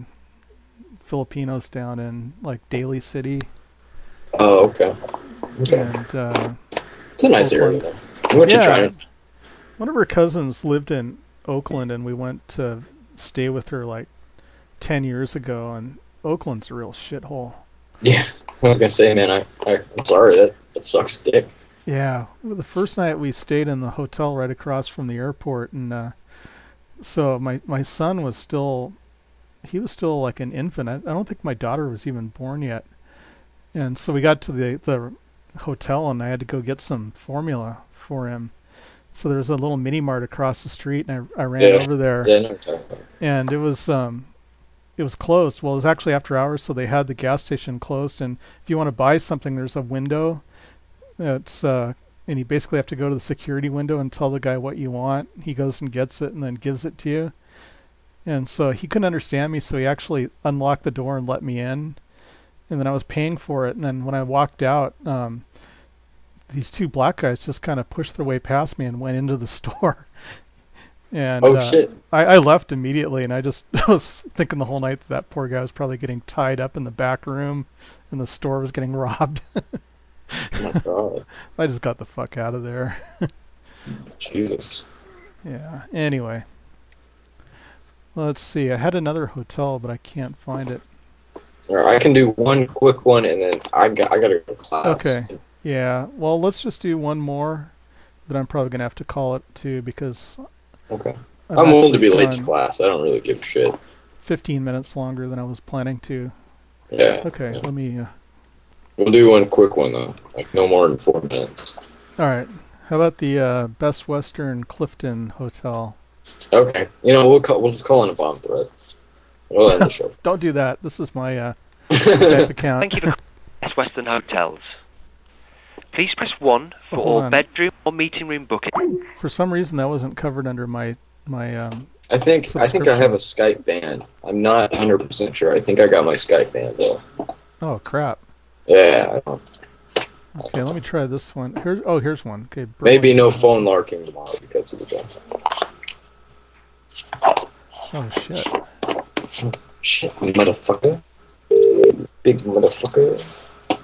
Filipinos down in like Daly City.
Oh, okay.
And
it's a nice area. Though. I went to China.
One of her cousins lived in Oakland, and we went to stay with her like 10 years ago, and Oakland's a real shithole.
Yeah, I was gonna say, man, I'm sorry, that sucks dick.
Yeah, the first night we stayed in the hotel right across from the airport, and so my son was still like an infant. I don't think my daughter was even born yet. And so we got to the hotel, and I had to go get some formula for him. So there was a little mini mart across the street, and I ran over there.
Yeah, no,
and it was closed. Well, it was actually after hours, so they had the gas station closed. And if you want to buy something, there's a window. It's and you basically have to go to the security window and tell the guy what you want. He goes and gets it and then gives it to you. And so he couldn't understand me, so he actually unlocked the door and let me in. And then I was paying for it. And then when I walked out, these two black guys just kind of pushed their way past me and went into the store. And
shit!
I left immediately, and I was thinking the whole night that poor guy was probably getting tied up in the back room, and the store was getting robbed.
Oh my God!
I just got the fuck out of there.
Jesus.
Yeah. Anyway, well, let's see. I had another hotel, but I can't find it.
All right, I can do one quick one, and then I gotta go to class.
Okay. Yeah. Well, let's just do one more. That I'm probably gonna have to call it too because.
Okay. I'm willing to be late to class. I don't really give a shit.
15 minutes longer than I was planning to.
Yeah.
Okay.
Yeah.
Let me.
We'll do one quick one though, like no more than 4 minutes.
All right. How about the Best Western Clifton Hotel?
Okay. We'll just call in a bomb threat. We'll end the show.
Don't do that. This is my Skype account.
Thank you for Best Western Hotels. Please press 1 for all bedroom or meeting room booking.
For some reason, that wasn't covered under my
I think I have a Skype ban. I'm not 100% sure. I think I got my Skype ban though.
Oh crap.
Yeah. I don't.
Okay, let me try this one. Here's one. Okay.
Maybe no phone larking tomorrow because of the ban.
Oh shit.
Oh, shit, motherfucker. Big motherfucker.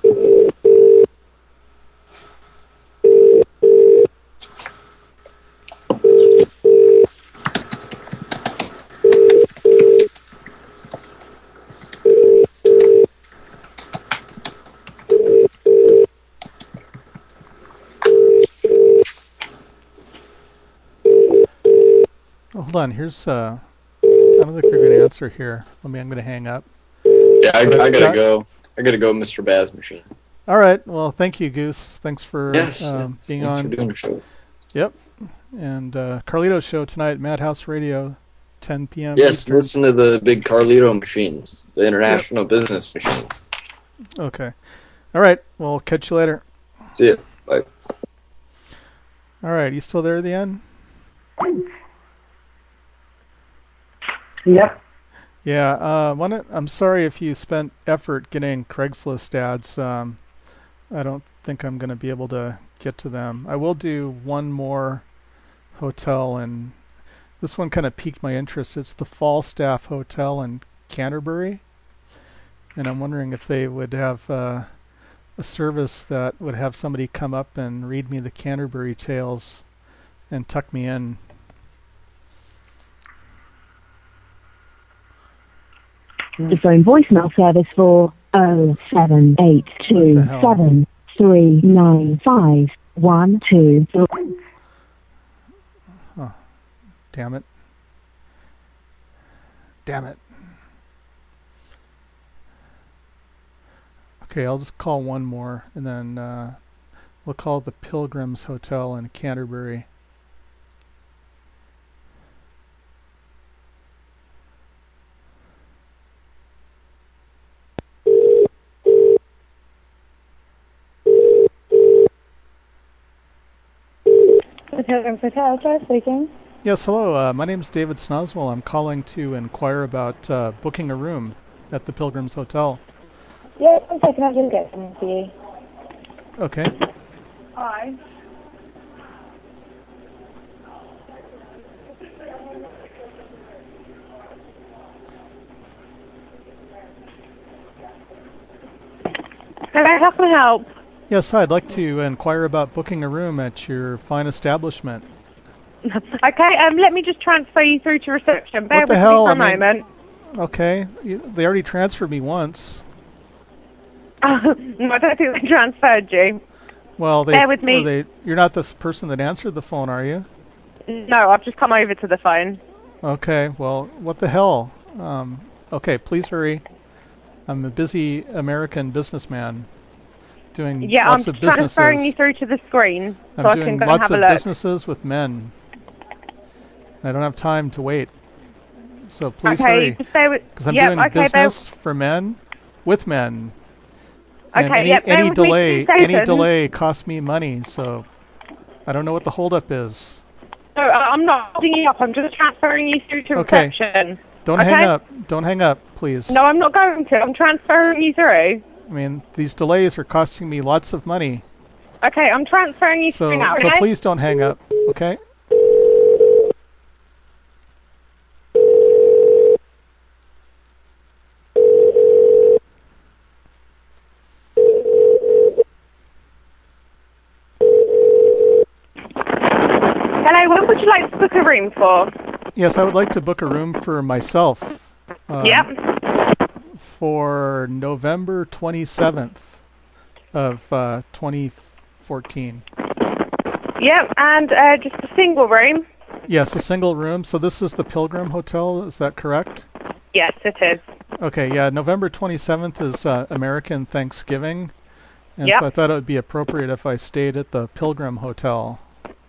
Hold on. Here's I don't think they're gonna answer here. I'm gonna hang up.
Yeah, I gotta go. I gotta go, Mr. Baz Machine.
All right. Well, thank you, Goose. Thanks for being
Thanks
on.
for doing the show.
Yep. And Carlito's show tonight, Madhouse Radio, 10 p.m.
Yes,
Eastern.
listen to the big Carlito machines, the international business machines.
Okay. All right. Well, catch you later.
See ya. Bye.
All right. You still there at the end?
Yep.
Yeah. I'm sorry if you spent effort getting Craigslist ads. I don't think I'm going to be able to get to them. I will do one more hotel, and this one kind of piqued my interest. It's the Falstaff Hotel in Canterbury, and I'm wondering if they would have a service that would have somebody come up and read me the Canterbury Tales and tuck me in.
The phone voicemail service for 07827395123.
Oh, damn it. Damn it. Okay, I'll just call one more, and then we'll call the Pilgrims Hotel in Canterbury.
The Pilgrims Hotel, Joe speaking.
Yes, hello. My name's David Snoswell. I'm calling to inquire about booking a room at the Pilgrims Hotel.
Yeah, one second, I'll just get something for you.
Okay.
Hi. Hello, how can I help?
Yes, hi. I'd like to inquire about booking a room at your fine establishment.
Okay, let me just transfer you through to reception. Bear
What the
with
hell?
me for a
I mean,
moment.
Okay. They already transferred me once.
No, I don't think they transferred you.
Well,
Bear with me.
You're not the person that answered the phone, are you?
No, I've just come over to the phone.
Okay, well, what the hell? Okay, please hurry. I'm a busy American businessman doing lots of businesses.
I'm transferring you through to the screen so I
I'm
can
doing
go and
lots
have a
of
look.
businesses with men. I don't have time to wait. So please
Okay,
hurry.
just stay with.
Because I'm
Yep,
doing
okay,
business for men with men. And
Okay,
any,
yep, bear
any
with me 2
delay
seconds.
costs me money, so I don't know what the holdup is.
No, I'm not holding you up. I'm just transferring you through to
Okay.
reception.
Don't
Okay?
hang up. Don't hang up, please.
No, I'm not going to. I'm transferring you through.
I mean, these delays are costing me lots of money.
Okay, I'm transferring you
So,
through now.
so
Okay?
please don't hang up, okay?
Hello, when would you like to book a room for?
Yes, I would like to book a room for myself.
Yep.
For November 27th of 2014.
Yep, and just a single room?
Yes, a single room. So this is the Pilgrim Hotel, is that correct?
Yes, it is.
Okay, yeah, November 27th is American Thanksgiving. And
Yep.
so I thought it would be appropriate if I stayed at the Pilgrim Hotel.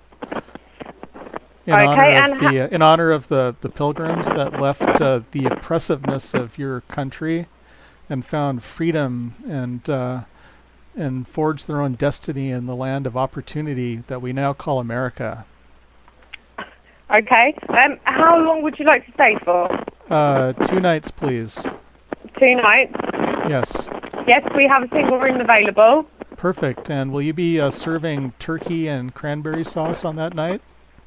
In honor of the pilgrims that left the oppressiveness of your country and found freedom and forged their own destiny in the land of opportunity that we now call America.
Okay. How long would you like to stay for?
2 nights, please.
2 nights?
Yes.
Yes, we have a single room available.
Perfect. And will you be serving turkey and cranberry sauce on that night?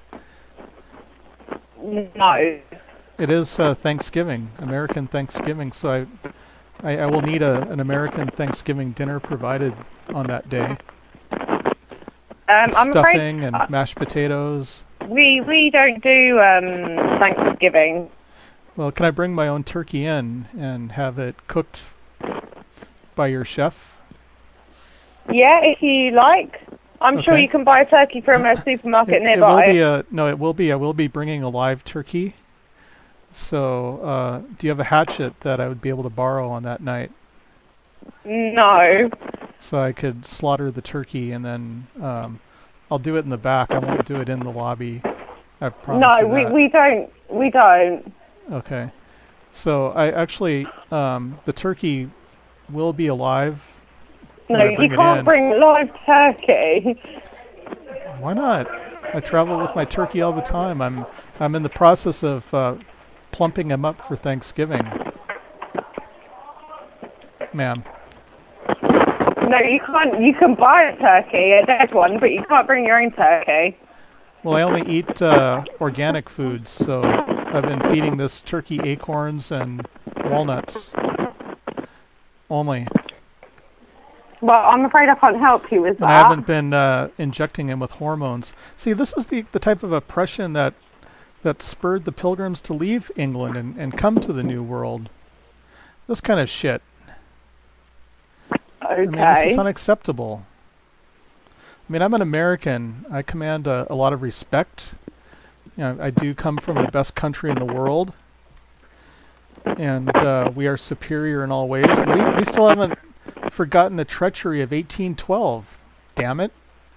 No.
It is Thanksgiving, American Thanksgiving, so I will need an American Thanksgiving dinner provided on that day.
I'm
Stuffing
afraid
and mashed potatoes.
we don't do Thanksgiving.
Well, can I bring my own turkey in and have it cooked by your chef?
Yeah, if you like. I'm sure
Okay.
you can buy a turkey from a supermarket nearby.
It will be. I will be bringing a live turkey. So, do you have a hatchet that I would be able to borrow on that night?
No.
So I could slaughter the turkey and then I'll do it in the back. I won't do it in the lobby. I promise
No,
you that.
we don't.
Okay. So I actually, the turkey will be alive.
No,
when I
you
bring it
can't
in.
bring live turkey.
Why not? I travel with my turkey all the time. I'm in the process of plumping him up for Thanksgiving. Ma'am.
No, you can't. You can buy a turkey, a dead one, but you can't bring your own turkey.
Well, I only eat organic foods, so I've been feeding this turkey acorns and walnuts. Only.
Well, I'm afraid I can't help you with that.
And I haven't been injecting him with hormones. See, this is the type of oppression that spurred the Pilgrims to leave England and come to the New World. This kind of shit.
Okay.
I mean, this is unacceptable. I mean, I'm an American. I command a lot of respect. You know, I do come from the best country in the world. And we are superior in all ways. And we still haven't forgotten the treachery of 1812. Damn it.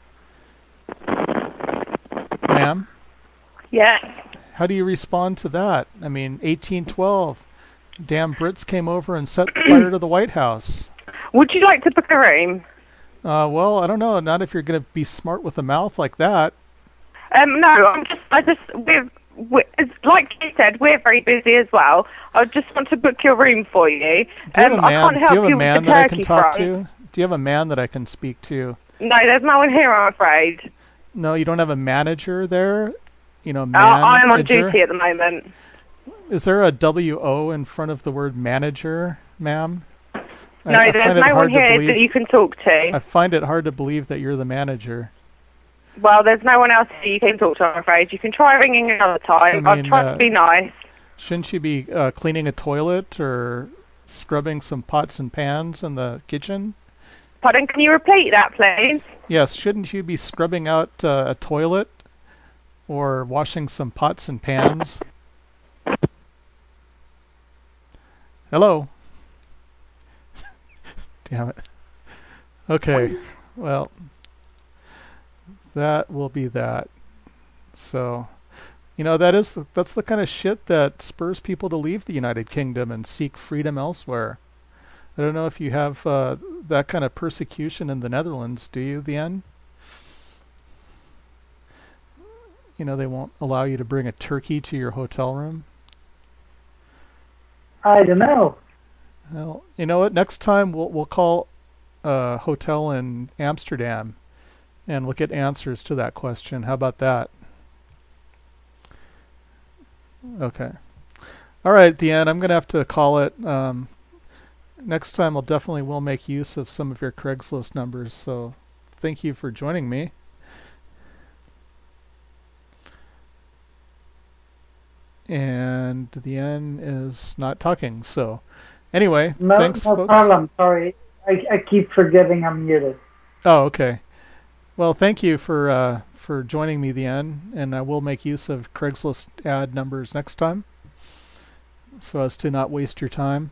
Ma'am?
Yes.
How do you respond to that? I mean, 1812. Damn Brits came over and set fire to the White House.
Would you like to book a room?
Well, I don't know. Not if you're going to be smart with a mouth like that.
No, it's like you said, we're very busy as well. I just want to book your room for you.
Do you have a man,
I can't help
do you have a
you
man
with the
that I
turkey
can talk
front.
to? Do you have a man that I can speak to?
No, there's no one here, I'm afraid.
No, you don't have a manager there? You know,
I'm on duty at the moment.
Is there a W-O in front of the word manager, ma'am?
No, there's no one here that you can talk to.
I find it hard to believe that you're the manager.
Well, there's no one else here you can talk to, I'm afraid. You can try ringing another time.
I mean,
I'll try to be nice.
Shouldn't you be cleaning a toilet or scrubbing some pots and pans in the kitchen?
Pardon, can you repeat that, please?
Yes, shouldn't you be scrubbing out a toilet or washing some pots and pans? Hello? Damn it. Okay, well, that will be that. So, you know, that's the kind of shit that spurs people to leave the United Kingdom and seek freedom elsewhere. I don't know if you have that kind of persecution in the Netherlands, do you, Thien? You know, they won't allow you to bring a turkey to your hotel room?
I don't know.
Well, you know what? Next time we'll call a hotel in Amsterdam and we'll get answers to that question. How about that? Okay. All right, at the end, I'm going to have to call it. Next time, I'll definitely will make use of some of your Craigslist numbers. So thank you for joining me. And the end is not talking. So anyway, thanks,
no
folks.
problem. Sorry, I keep forgetting I'm muted.
Oh, okay. Well, thank you for joining me, the end, and I will make use of Craigslist ad numbers next time, so as to not waste your time.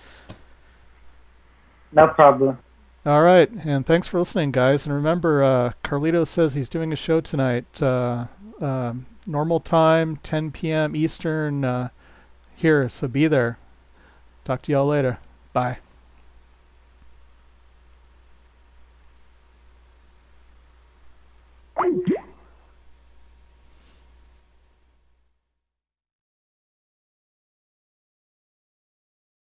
No problem.
All right, and thanks for listening, guys. And remember, Carlito says he's doing a show tonight, normal time, 10 p.m. Eastern, here, so be there. Talk to y'all later. Bye.